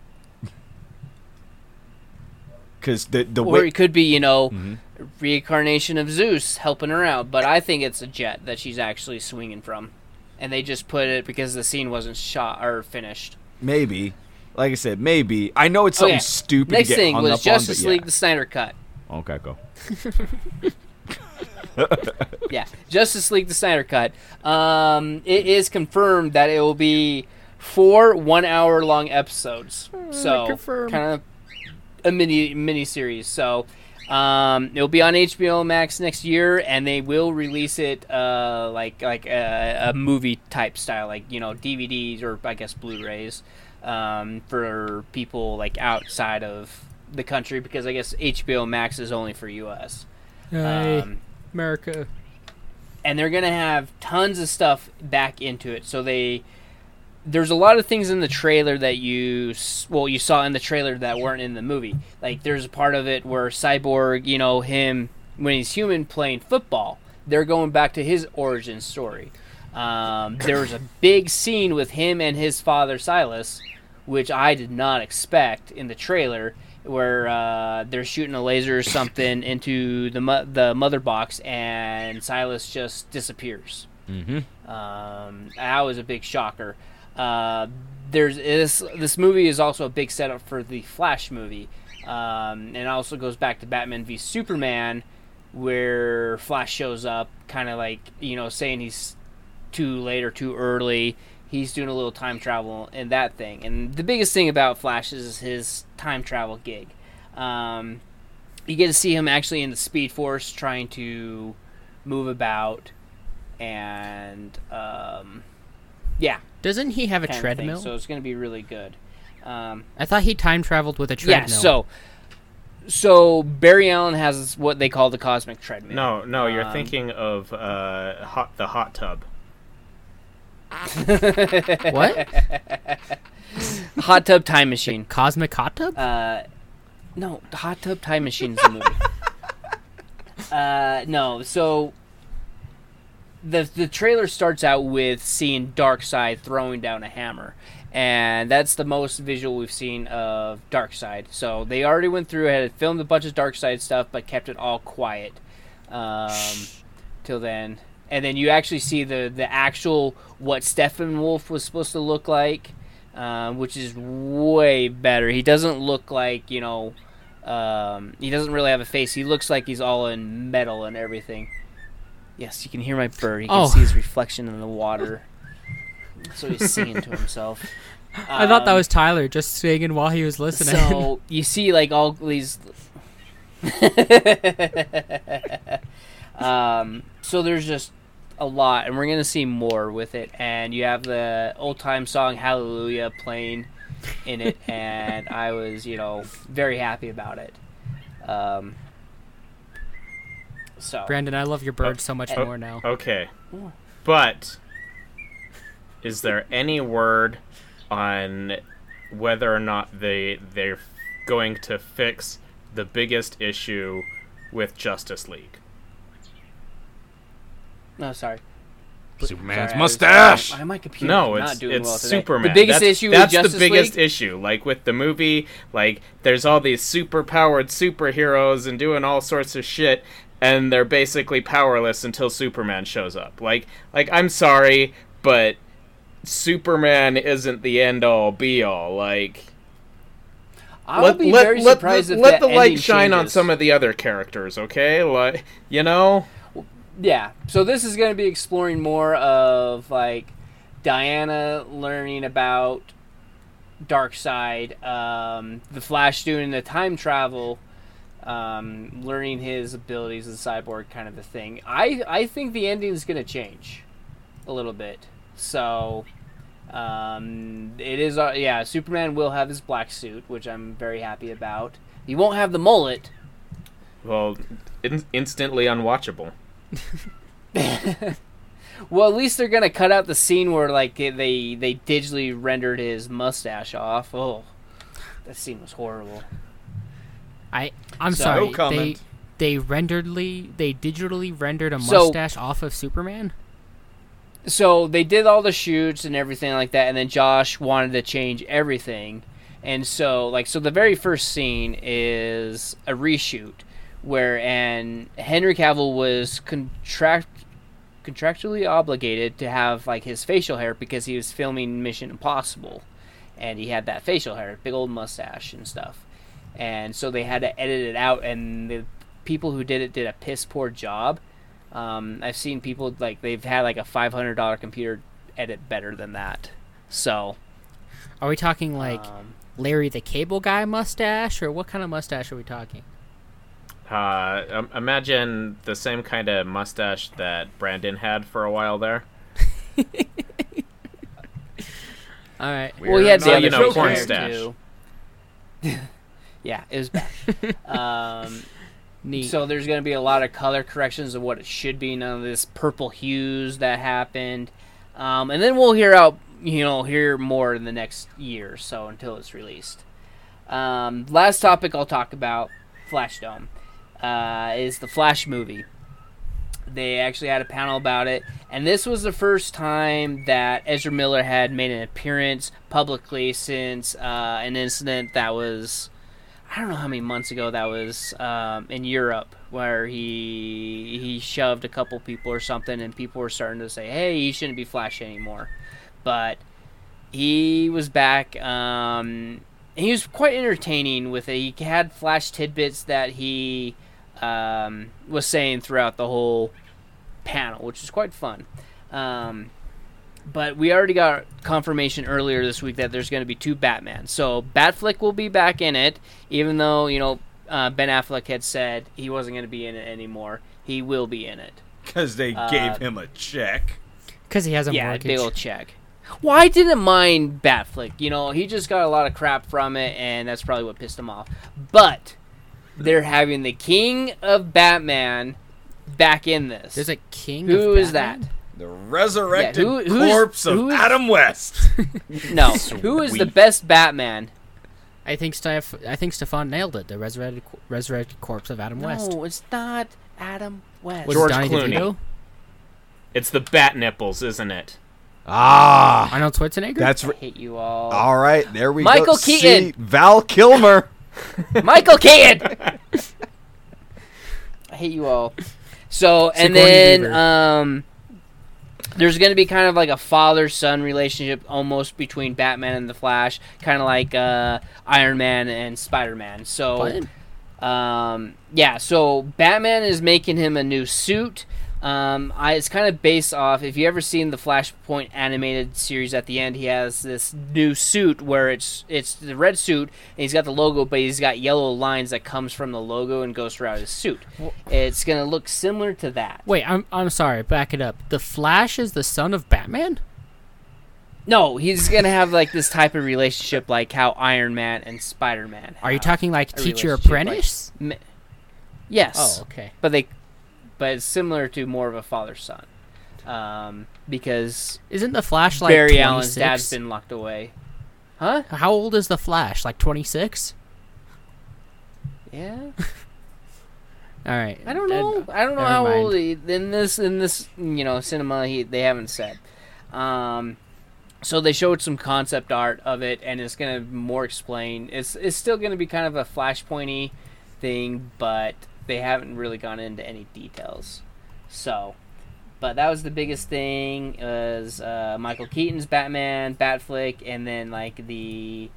Because the the Or way it could be, you know, Mhm. reincarnation of Zeus helping her out. But I think it's a jet that she's actually swinging from, and they just put it because the scene wasn't shot or finished. maybe, like I said, maybe I know it's something Okay. stupid. Next to get thing hung was up Justice on, but League: yeah. The Snyder Cut. Okay, go. Yeah, Justice League: The Snyder Cut. Um, it is confirmed that it will be four one-hour-long episodes. So confirmed. kind of a mini mini series. So um, it'll be on H B O Max next year, and they will release it uh, like like a, a movie type style, like you know D V Ds or I guess Blu-rays um, for people like outside of the country, because I guess H B O Max is only for U S. Hey, Um, America. and they're gonna have tons of stuff back into it. So they, there's a lot of things in the trailer that you, s- well, you saw in the trailer that weren't in the movie. Like there's a part of it where Cyborg, you know, him when he's human playing football, they're going back to his origin story. Um, there was a big scene with him and his father Silas, which I did not expect in the trailer, where uh, they're shooting a laser or something into the mo- the mother box, and Silas just disappears. Mm-hmm. Um, that was a big shocker. Uh, there's this this movie is also a big setup for the Flash movie, um, and it also goes back to Batman v Superman, where Flash shows up, kind of like you know saying he's too late or too early. He's doing a little time travel in that thing. And the biggest thing about Flash is his time travel gig. Um, you get to see him actually in the Speed Force trying to move about. And, um, yeah. Doesn't he have a kind of thing. treadmill? So it's going to be really good. Um, I thought he time traveled with a treadmill. yeah, so... So Barry Allen has what they call the cosmic treadmill. No, no, you're Um, thinking of uh, hot the hot tub. What? Hot Tub Time Machine. Cosmic hot tub? Uh, no, Hot Tub Time Machine is a movie. uh, no, so the the trailer starts out with seeing Darkseid throwing down a hammer, and that's the most visual we've seen of Darkseid. So they already went through, had filmed a bunch of Darkseid stuff, but kept it all quiet. Um, till then, and then you actually see the the actual what Steppenwolf was supposed to look like, um, which is way better. He doesn't look like, you know, um, he doesn't really have a face. He looks like he's all in metal and everything. Yes, you can hear my bird. You can Oh. see his reflection in the water. So he's singing to himself. I thought that Um, was Tyler just singing while he was listening. So you see, like, all these. um, so there's just a lot, and we're gonna see more with it. And you have the old time song "Hallelujah" playing in it, and I was, you know, very happy about it. Um, so Brandon, I love your bird so much Oh, more now. Okay. But is there any word on whether or not they they're going to fix the biggest issue with Justice League? no, sorry. Superman's Sorry, I was- mustache. uh, my computer's No, not it's doing it's well today. Superman. The biggest that's, issue That's with Justice the biggest League? issue. Like with the movie, like there's all these super powered superheroes and doing all sorts of shit, and they're basically powerless until Superman shows up. Like, like I'm sorry, but Superman isn't the end all be all. Like, I'll be very surprised let, if let that the light ending shine on changes. some of the other characters, okay? Like, you know. Yeah, so this is going to be exploring more of, like, Diana learning about Darkseid, um, the Flash doing the time travel, um, learning his abilities as a cyborg, kind of a thing. I, I think the ending is going to change a little bit. So, um, it is, uh, yeah, Superman will have his black suit, which I'm very happy about. He won't have the mullet. Well, in- instantly unwatchable. Well, at least they're gonna cut out the scene where like they they digitally rendered his mustache off. Oh, that scene was horrible. I I'm So- sorry. No comment. They they renderedly they digitally rendered a So- mustache off of Superman. So they did all the shoots and everything like that, and then Josh wanted to change everything, and so like so the very first scene is a reshoot where and Henry Cavill was contract contractually obligated to have like his facial hair because he was filming Mission Impossible, and he had that facial hair, big old mustache and stuff, and so they had to edit it out, and the people who did it did a piss poor job. Um, I've seen people like they've had like a five hundred dollar computer edit better than that. So, Are we talking like um, Larry the Cable Guy mustache, or what kind of mustache are we talking? Uh, um, imagine the same kind of mustache that Brandon had for a while there. All right. well, he had So, the you other know, facial porn hair, stash. too. Yeah, it was bad. um, Neat. so there's going to be a lot of color corrections of what it should be. None of this purple hues that happened, um, and then we'll hear out, you know, hear more in the next year or so until it's released. Um, last topic I'll talk about, Flashdome, uh, is the Flash movie. They actually had a panel about it, and this was the first time that Ezra Miller had made an appearance publicly since uh, an incident that was, I don't know how many months ago that was, um, in Europe, where he he shoved a couple people or something, and people were starting to say, hey, he shouldn't be Flash anymore. But he was back. Um, he was quite entertaining with it. He had Flash tidbits that he um, was saying throughout the whole panel, which is quite fun. Um, but we already got confirmation earlier this week that there's going to be two Batman. So Batfleck will be back in it, even though, you know, uh, Ben Affleck had said he wasn't going to be in it anymore. He will be in it. Because they Uh, gave him a check. Because he has a yeah, mortgage. big old check. Well, I didn't mind Batfleck. You know, he just got a lot of crap from it, and that's probably what pissed him off. But they're having the King of Batman back in this. There's a king. Who of is Batman? that? The resurrected Yeah, who- who's- corpse of who is- Adam West. No, who is the Sweet. best Batman? I think Steph. I think Stefan nailed it. The resurrected resurrected corpse of Adam West. No, it's not Adam West. Was George it Donnie Clooney. DeVito? It's the bat nipples, isn't it? Ah, Arnold Schwarzenegger. that's I r- hate you all. all right. There we Michael go. Keaton. See, Val Kilmer. Michael Keaton! I hate you all. So and Sigourney then Weaver. um, there's going to be kind of like a father-son relationship almost between Batman and the Flash, kind of like uh, Iron Man and Spider-Man. So. What? Um, yeah, so Batman is making him a new suit. Um, I, it's kind of based off, if you ever seen the Flashpoint animated series at the end, he has this new suit where it's it's the red suit, and he's got the logo, but he's got yellow lines that comes from the logo and goes throughout his suit. It's going to look similar to that. Wait, I'm I'm sorry. Back it up. The Flash is the son of Batman? No, he's going to have like this type of relationship like how Iron Man and Spider-Man have. Are you talking like a teacher relationship, like- apprentice? Me- yes. Oh, okay. But they, but it's similar to more of a father-son, um, because Isn't the Flash like Barry twenty-six? Allen's dad's been locked away. Huh? How old is the Flash? Like twenty-six? Yeah. All right. I don't know. I don't know never how mind. old he, in this in this you know cinema he they haven't said. Um, so they showed some concept art of it, and it's gonna more explain. It's it's still gonna be kind of a Flashpointy thing, but they haven't really gone into any details. So, but that was the biggest thing. Was uh, Michael Keaton's Batman, Batflick, and then like the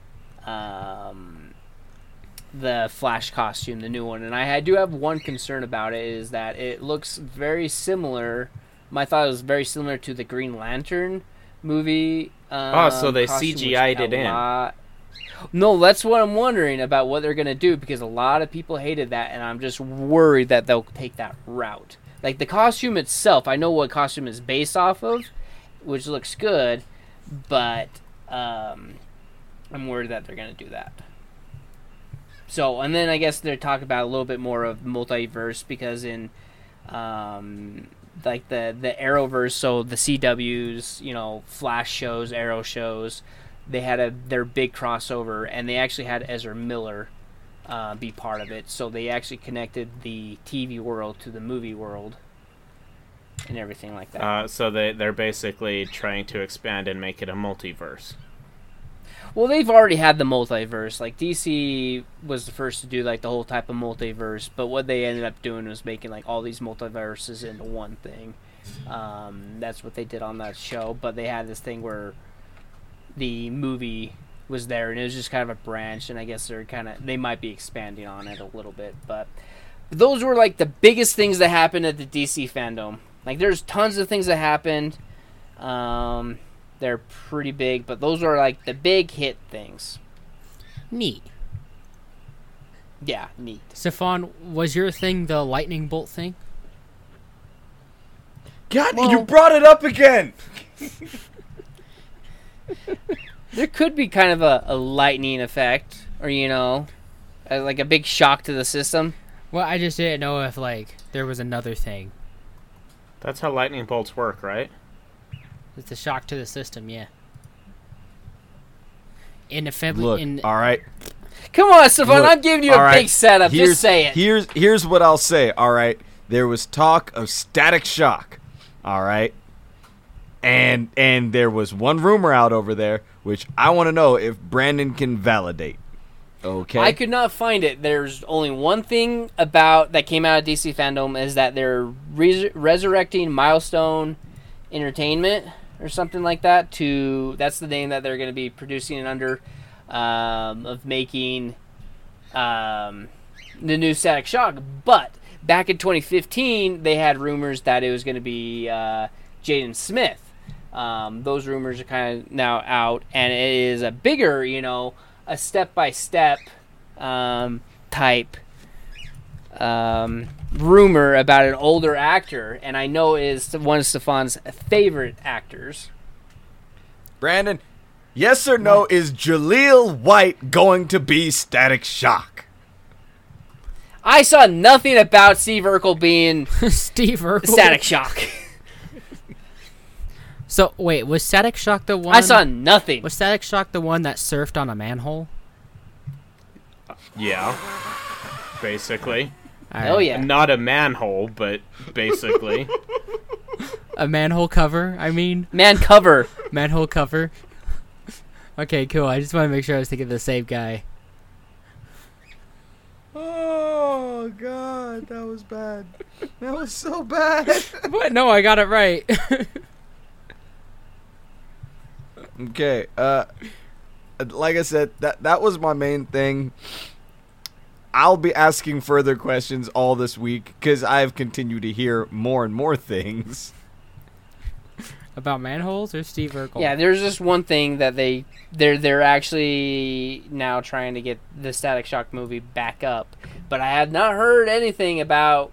um the Flash costume, the new one. And I, I do have one concern about it, is that it looks very similar. My thought was very similar to the Green Lantern movie. Um, Oh, so they costume, C G I'd which it in. a lot- No, that's what I'm wondering about what they're gonna do, because a lot of people hated that, and I'm just worried that they'll take that route. Like the costume itself, I know what costume is based off of, which looks good, but um, I'm worried that they're gonna do that. So, and then I guess they're talking about a little bit more of multiverse, because in um, like the the Arrowverse, so the C W's, you know, Flash shows, Arrow shows, they had a their big crossover, and they actually had Ezra Miller uh, be part of it. So they actually connected the T V world to the movie world and everything like that. Uh, so they they're basically trying to expand and make it a multiverse. Well, they've already had the multiverse. Like, D C was the first to do, like, the whole type of multiverse. But what they ended up doing was making, like, all these multiverses into one thing. Um, that's what they did on that show. But they had this thing where the movie was there, and it was just kind of a branch. And I guess they're kind of... They might be expanding on it a little bit. But those were, like, the biggest things that happened at the D C fandom. Like, there's tons of things that happened. Um... They're pretty big, but those are like the big hit things. Neat. Yeah, neat. Stefan, was your thing the lightning bolt thing? God, Well- you brought it up again. There could be kind of a, a lightning effect, or, you know, uh, like a big shock to the system. Well, I just didn't know if like there was another thing. That's how lightning bolts work, right? It's a shock to the system, yeah. In a fem- Look, in all right. Come on, Stefan, Look, I'm giving you a all right, big setup. Here's, Just say it. Here's here's what I'll say. All right, there was talk of Static Shock. All right, and and there was one rumor out over there, which I want to know if Brandon can validate. Okay. I could not find it. There's only one thing about that came out of D C fandom, is that they're res- resurrecting Milestone Entertainment or something like that. To that's the name that they're going to be producing it under, um, of making um, the new Static Shock. But back in twenty fifteen, they had rumors that it was going to be uh, Jaden Smith. Um, those rumors are kind of now out, and it is a bigger, you know, a step-by-step um, type um, rumor about an older actor, and I know it is one of Stefan's favorite actors. Brandon, yes or no, is Jaleel White going to be Static Shock? I saw nothing about Steve Urkel being Steve Urkel. Static Shock. So wait, was Static Shock the one? I saw nothing. Was Static Shock the one that surfed on a manhole? Yeah. Basically. All Oh right. yeah. Not a manhole, but basically. A manhole cover. I mean, Man, cover. manhole cover. Okay, cool. I just want to make sure I was thinking of the same guy. Oh. Oh god, that was bad. That was so bad. But no, I got it right. Okay, uh, like I said, that that was my main thing. I'll be asking further questions all this week because I've continued to hear more and more things. About manholes or Steve Urkel? Yeah, there's just one thing that they they're they're actually now trying to get the Static Shock movie back up, but I had not heard anything about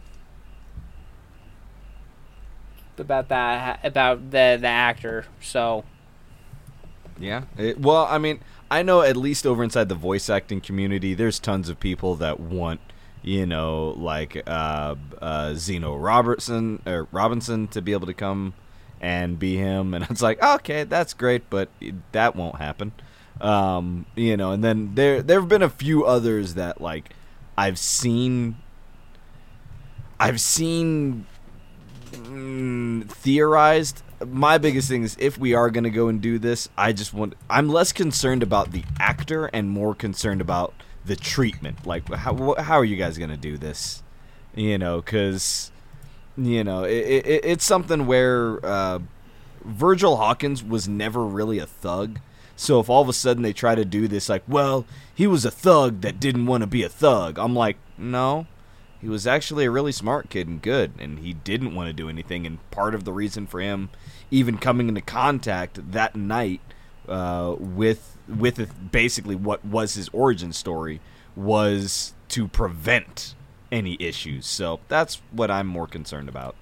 about that about the the actor. So Yeah. It, well, I mean, I know at least over inside the voice acting community, there's tons of people that want, you know, like uh, uh, Zeno Robertson or Robinson to be able to come and be him, and it's like, okay, that's great, but that won't happen. Um, you know, and then there there have been a few others that like I've seen. I've seen mm, theorized. My biggest thing is if we are going to go and do this, I just want. I'm less concerned about the actor and more concerned about the treatment. Like, how how are you guys going to do this? You know, because. You know, it, it, it's something where uh, Virgil Hawkins was never really a thug. So if all of a sudden they try to do this, like, well, he was a thug that didn't want to be a thug. I'm like, no, he was actually a really smart kid and good, and he didn't want to do anything. And part of the reason for him even coming into contact that night uh, with with basically what was his origin story was to prevent any issues. So that's what I'm more concerned about.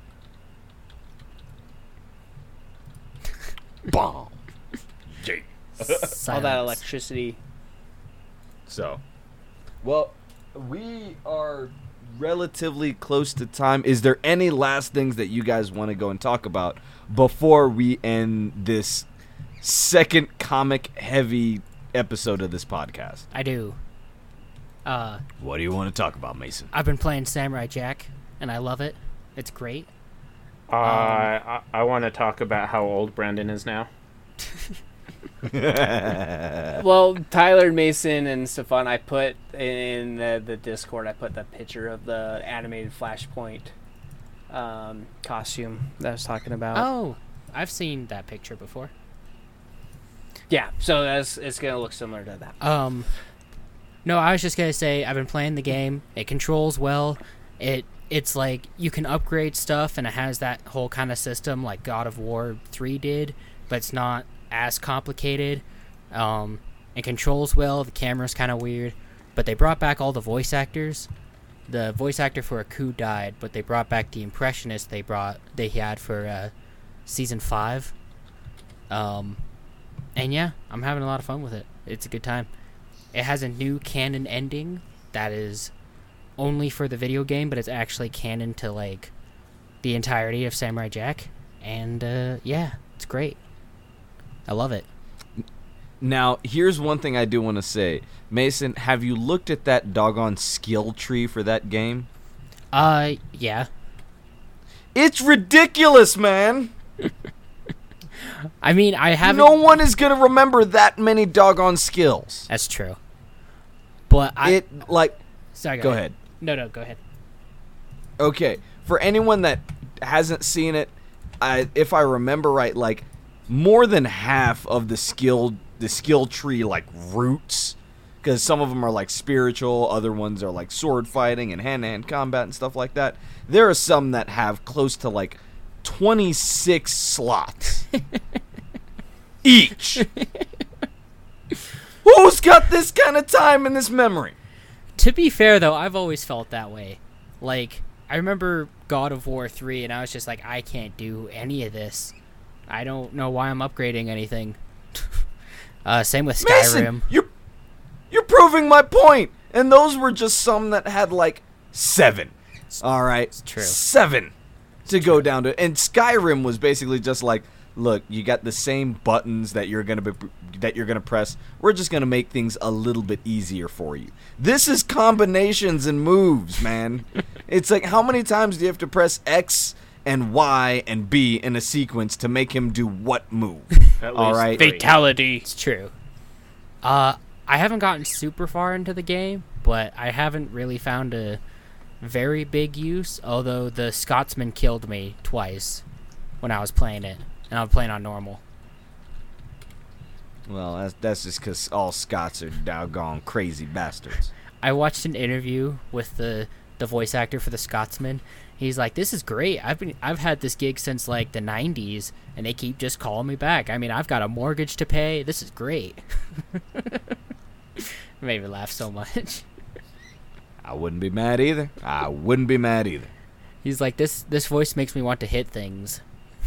Bomb. all that electricity. So, well, we are relatively close to time. Is there any last things that you guys want to go and talk about before we end this second comic heavy episode of this podcast? I do. Uh, what do you want to talk about, Mason? I've been playing Samurai Jack, and I love it. It's great. Uh, I, I want to talk about how old Brandon is now. Well, Tyler, Mason, and Stefan, I put in the, the Discord, I put the picture of the animated Flashpoint um, costume that I was talking about. Oh, I've seen that picture before. Yeah, so that's it's going to look similar to that. Um... No, I was just gonna say I've been playing the game. It controls well. It it's like you can upgrade stuff, and it has that whole kind of system like God of War three did, but it's not as complicated. Um, it controls well. The camera's kind of weird, but they brought back all the voice actors. The voice actor for Aku died, but they brought back the impressionist they brought they had for uh, season five. Um, and yeah, I'm having a lot of fun with it. It's a good time. It has a new canon ending that is only for the video game, but it's actually canon to, like, the entirety of Samurai Jack. And, uh, yeah, it's great. I love it. Now, here's one thing I do want to say. Mason, have you looked at that doggone skill tree for that game? Uh, yeah. It's ridiculous, man! I mean, I haven't... No one is going to remember that many doggone skills. That's true. But I... It, like... Sorry, go, go ahead. ahead. No, no, go ahead. Okay, for anyone that hasn't seen it, I, if I remember right, like, more than half of the skill, the skill tree, like, roots, because some of them are, like, spiritual, other ones are, like, sword fighting and hand-to-hand combat and stuff like that. There are some that have close to, like, twenty-six slots each. Who's got this kind of time in this memory? To be fair, though, I've always felt that way. Like, I remember God of War three, and I was just like, I can't do any of this. I don't know why I'm upgrading anything. uh, same with Skyrim. Mason, you're, you're proving my point. And those were just some that had, like, seven. All right? It's true. Seven to go down to. And Skyrim was basically just like, look, you got the same buttons that you're gonna be, that you're gonna press. We're just gonna make things a little bit easier for you. This is combinations and moves, man. It's like, how many times do you have to press X and Y and B in a sequence to make him do what move? At All least right. three. Fatality. It's true. Uh, I haven't gotten super far into the game, but I haven't really found a very big use, although the Scotsman killed me twice when I was playing it, and I was playing on normal. Well, that's, that's just because all Scots are doggone crazy bastards. I watched an interview with the, the voice actor for the Scotsman. He's like, "This is great. I've been I've had this gig since like the nineties, and they keep just calling me back. I mean, I've got a mortgage to pay. This is great." Made me laugh so much. I wouldn't be mad either. I wouldn't be mad either. He's like, "This this voice makes me want to hit things."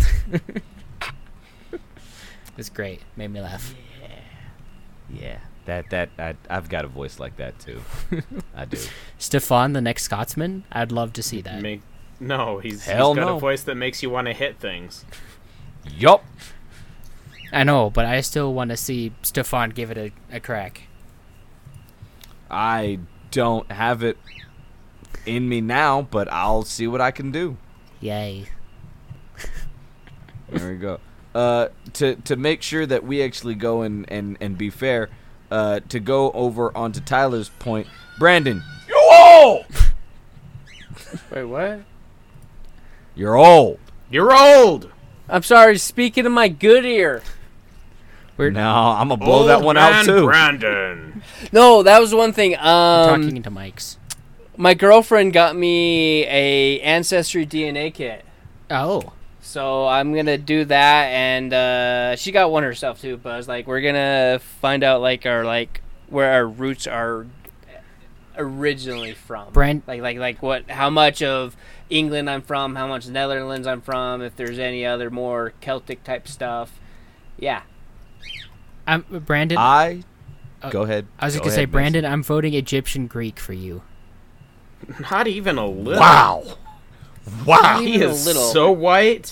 It's great. Made me laugh. Yeah, that that I, I've got a voice like that too. I do. Stefan, the next Scotsman. I'd love to see that. Make, no, he's, Hell he's got no. a voice that makes you want to hit things. Yup. I know, but I still want to see Stefan give it a, a crack. I don't have it in me now, but I'll see what I can do. Yay. There we go. Uh, to to make sure that we actually go and, and, and be fair, uh, to go over onto Tyler's point, Brandon, you old! Wait, what? You're old. You're old! I'm sorry, speaking of my good ear. We're No, I'm gonna blow Old that one man out too. Brandon. No, that was one thing. Um, talking into mics. my girlfriend got me a Ancestry D N A kit. Oh. So I'm gonna do that, and uh, she got one herself too. But I was like, we're gonna find out like our like where our roots are originally from. Brand- like like like what? How much of England I'm from? How much Netherlands I'm from? If there's any other more Celtic type stuff. Yeah. I'm Brandon. I Uh, go ahead. I was just Go gonna say, ahead, Brandon, I'm voting Egyptian Greek for you. Not even a Mason. little. Wow. Wow. He Even a is little. so white.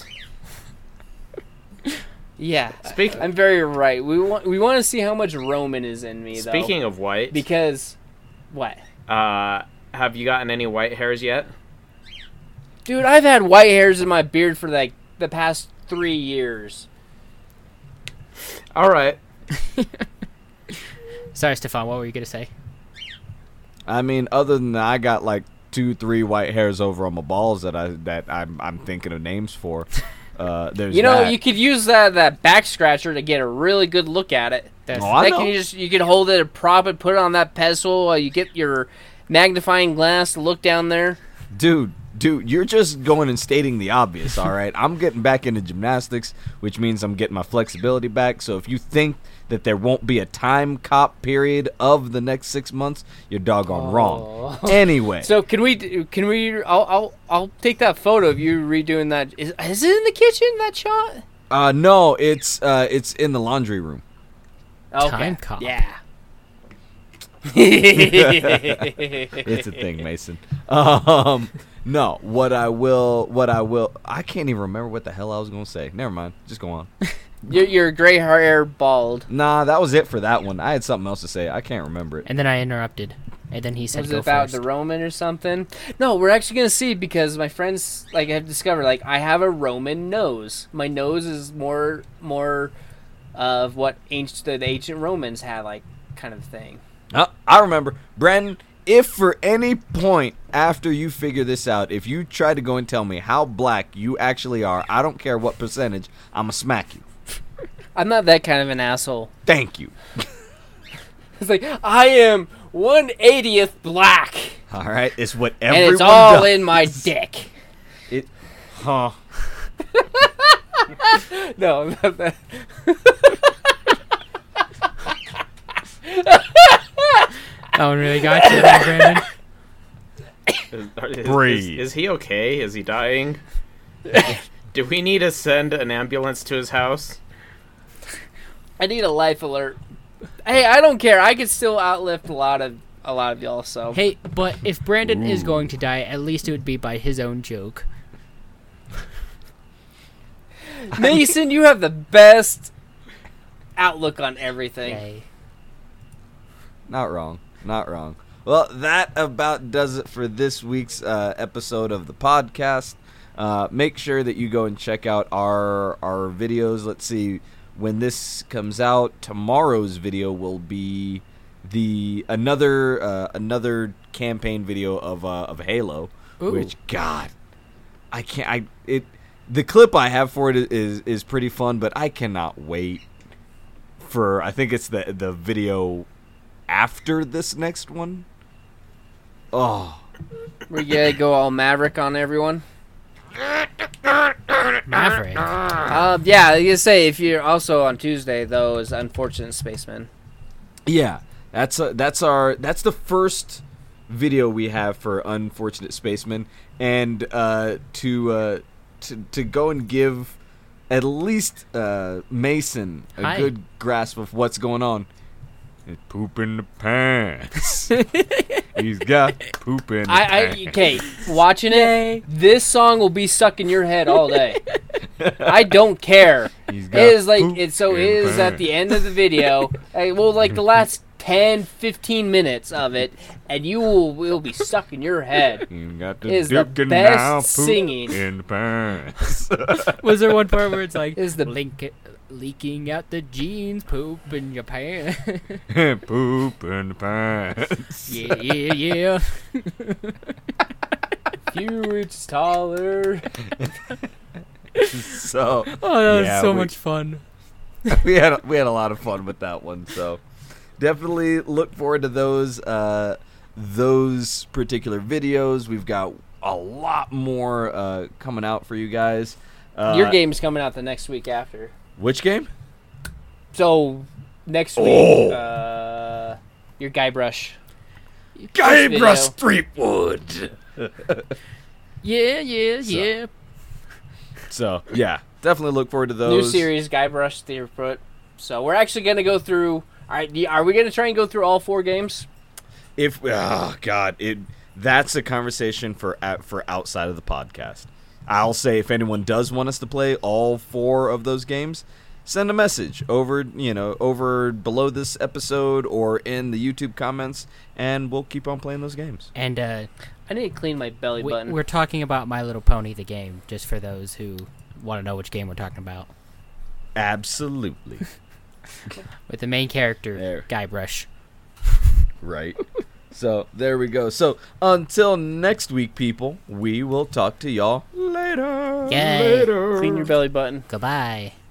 Yeah. Speak- I'm very right. We want we want to see how much Roman is in me though. Speaking of white, because what? uh, have you gotten any white hairs yet? Dude, I've had white hairs in my beard for like the past three years. All right. Sorry, Stefan. What were you gonna say? I mean, other than that, I got like two, three white hairs over on my balls that I that I'm I'm thinking of names for. Uh, there's You know, that. you could use that that back scratcher to get a really good look at it. That's, Oh, I That know. can you just you can hold it, prop it, put it on that pedestal. While you get your magnifying glass to look down there. Dude, dude, you're just going and stating the obvious, all right? I'm getting back into gymnastics, which means I'm getting my flexibility back. So if you think that there won't be a time cop period of the next six months, you're doggone wrong. Oh. Anyway, So can we do- can we? I'll I'll I'll take that photo of you redoing that. Is is it in the kitchen that shot? uh, no, it's uh, it's in the laundry room. Okay. Time cop. Yeah. It's a thing, Mason. Um, no, what I will, what I will, I can't even remember what the hell I was gonna say. Never mind, just go on. You're, you're gray hair bald. Nah, that was it for that one. I had something else to say. I can't remember it. and then I interrupted, and then he said, Was "Go it about first." the Roman or something? No, we're actually gonna see because my friends like have discovered like I have a Roman nose. My nose is more more of what ancient the ancient Romans had, like kind of thing. Uh, I remember, Brandon. If for any point after you figure this out, if you try to go and tell me how black you actually are, I don't care what percentage, I'ma smack you. I'm not that kind of an asshole. Thank you. It's like I am one eightieth black, All right, it's what and everyone it's all does. in my dick. It, huh? No, not that. That one really got you, there, Brandon. Is, is- Breathe. Is, is he okay? Is he dying? Do we need to send an ambulance to his house? I need a life alert. Hey, I don't care. I can still outlift a lot of a lot of y'all. So Hey, but if Brandon is going to die, at least it would be by his own joke. Mason, you have the best outlook on everything. Yay. Not wrong. Not wrong. Well, that about does it for this week's uh, episode of the podcast. Uh, make sure that you go and check out our our videos. Let's see, when this comes out, tomorrow's video will be the another uh, another campaign video of uh, of Halo, Ooh. which God, I can't. I it the clip I have for it is is pretty fun, but I cannot wait for. I think it's the the video after this next one. Oh, We're gonna go all Maverick on everyone. Maverick. Um, yeah, I was gonna say if you're also on Tuesday though is Unfortunate Spaceman. yeah. That's uh, that's our that's the first video we have for Unfortunate Spaceman, and uh, to uh, to to go and give at least uh, Mason a Hi. good grasp of what's going on. It's poop in the pants. He's got poop in the I, I pants. okay, watching it, this song will be stuck in your head all day. I don't care. He's got It is like poop it's so in it the is at the end of the video. uh, well, like the last ten, fifteen minutes of it, and you will will be stuck in your head. You got It is the the dick and best now poop singing. in the pants. Was there one part where it's like Is the- link leaking out the jeans, poop in your pants? Poop in the pants. yeah, yeah, yeah. Few inches taller. So Oh, that was Yeah, so we- much fun. we had a, we had a lot of fun with that one. So definitely look forward to those uh, those particular videos. We've got a lot more uh, coming out for you guys. Uh, Your game's coming out the next week after. Which game? So next week, Oh. uh, your Guybrush. Guybrush video. Threepwood. Yeah, yeah, So, yeah. So yeah, definitely look forward to New those. series, Guybrush Threepwood. So we're actually gonna go through. All right, y- are we gonna try and go through all four games? If oh god, it that's a conversation for out- for outside of the podcast. I'll say if anyone does want us to play all four of those games, send a message over, you know, over below this episode or in the YouTube comments, and we'll keep on playing those games. And uh, I need to clean my belly we, button. we're talking about My Little Pony, the game, just for those who want to know which game we're talking about. Absolutely. With the main character, There. Guybrush. Right. So there we go. So until next week, people, we will talk to y'all later. Yay. Later. Clean your belly button. Goodbye.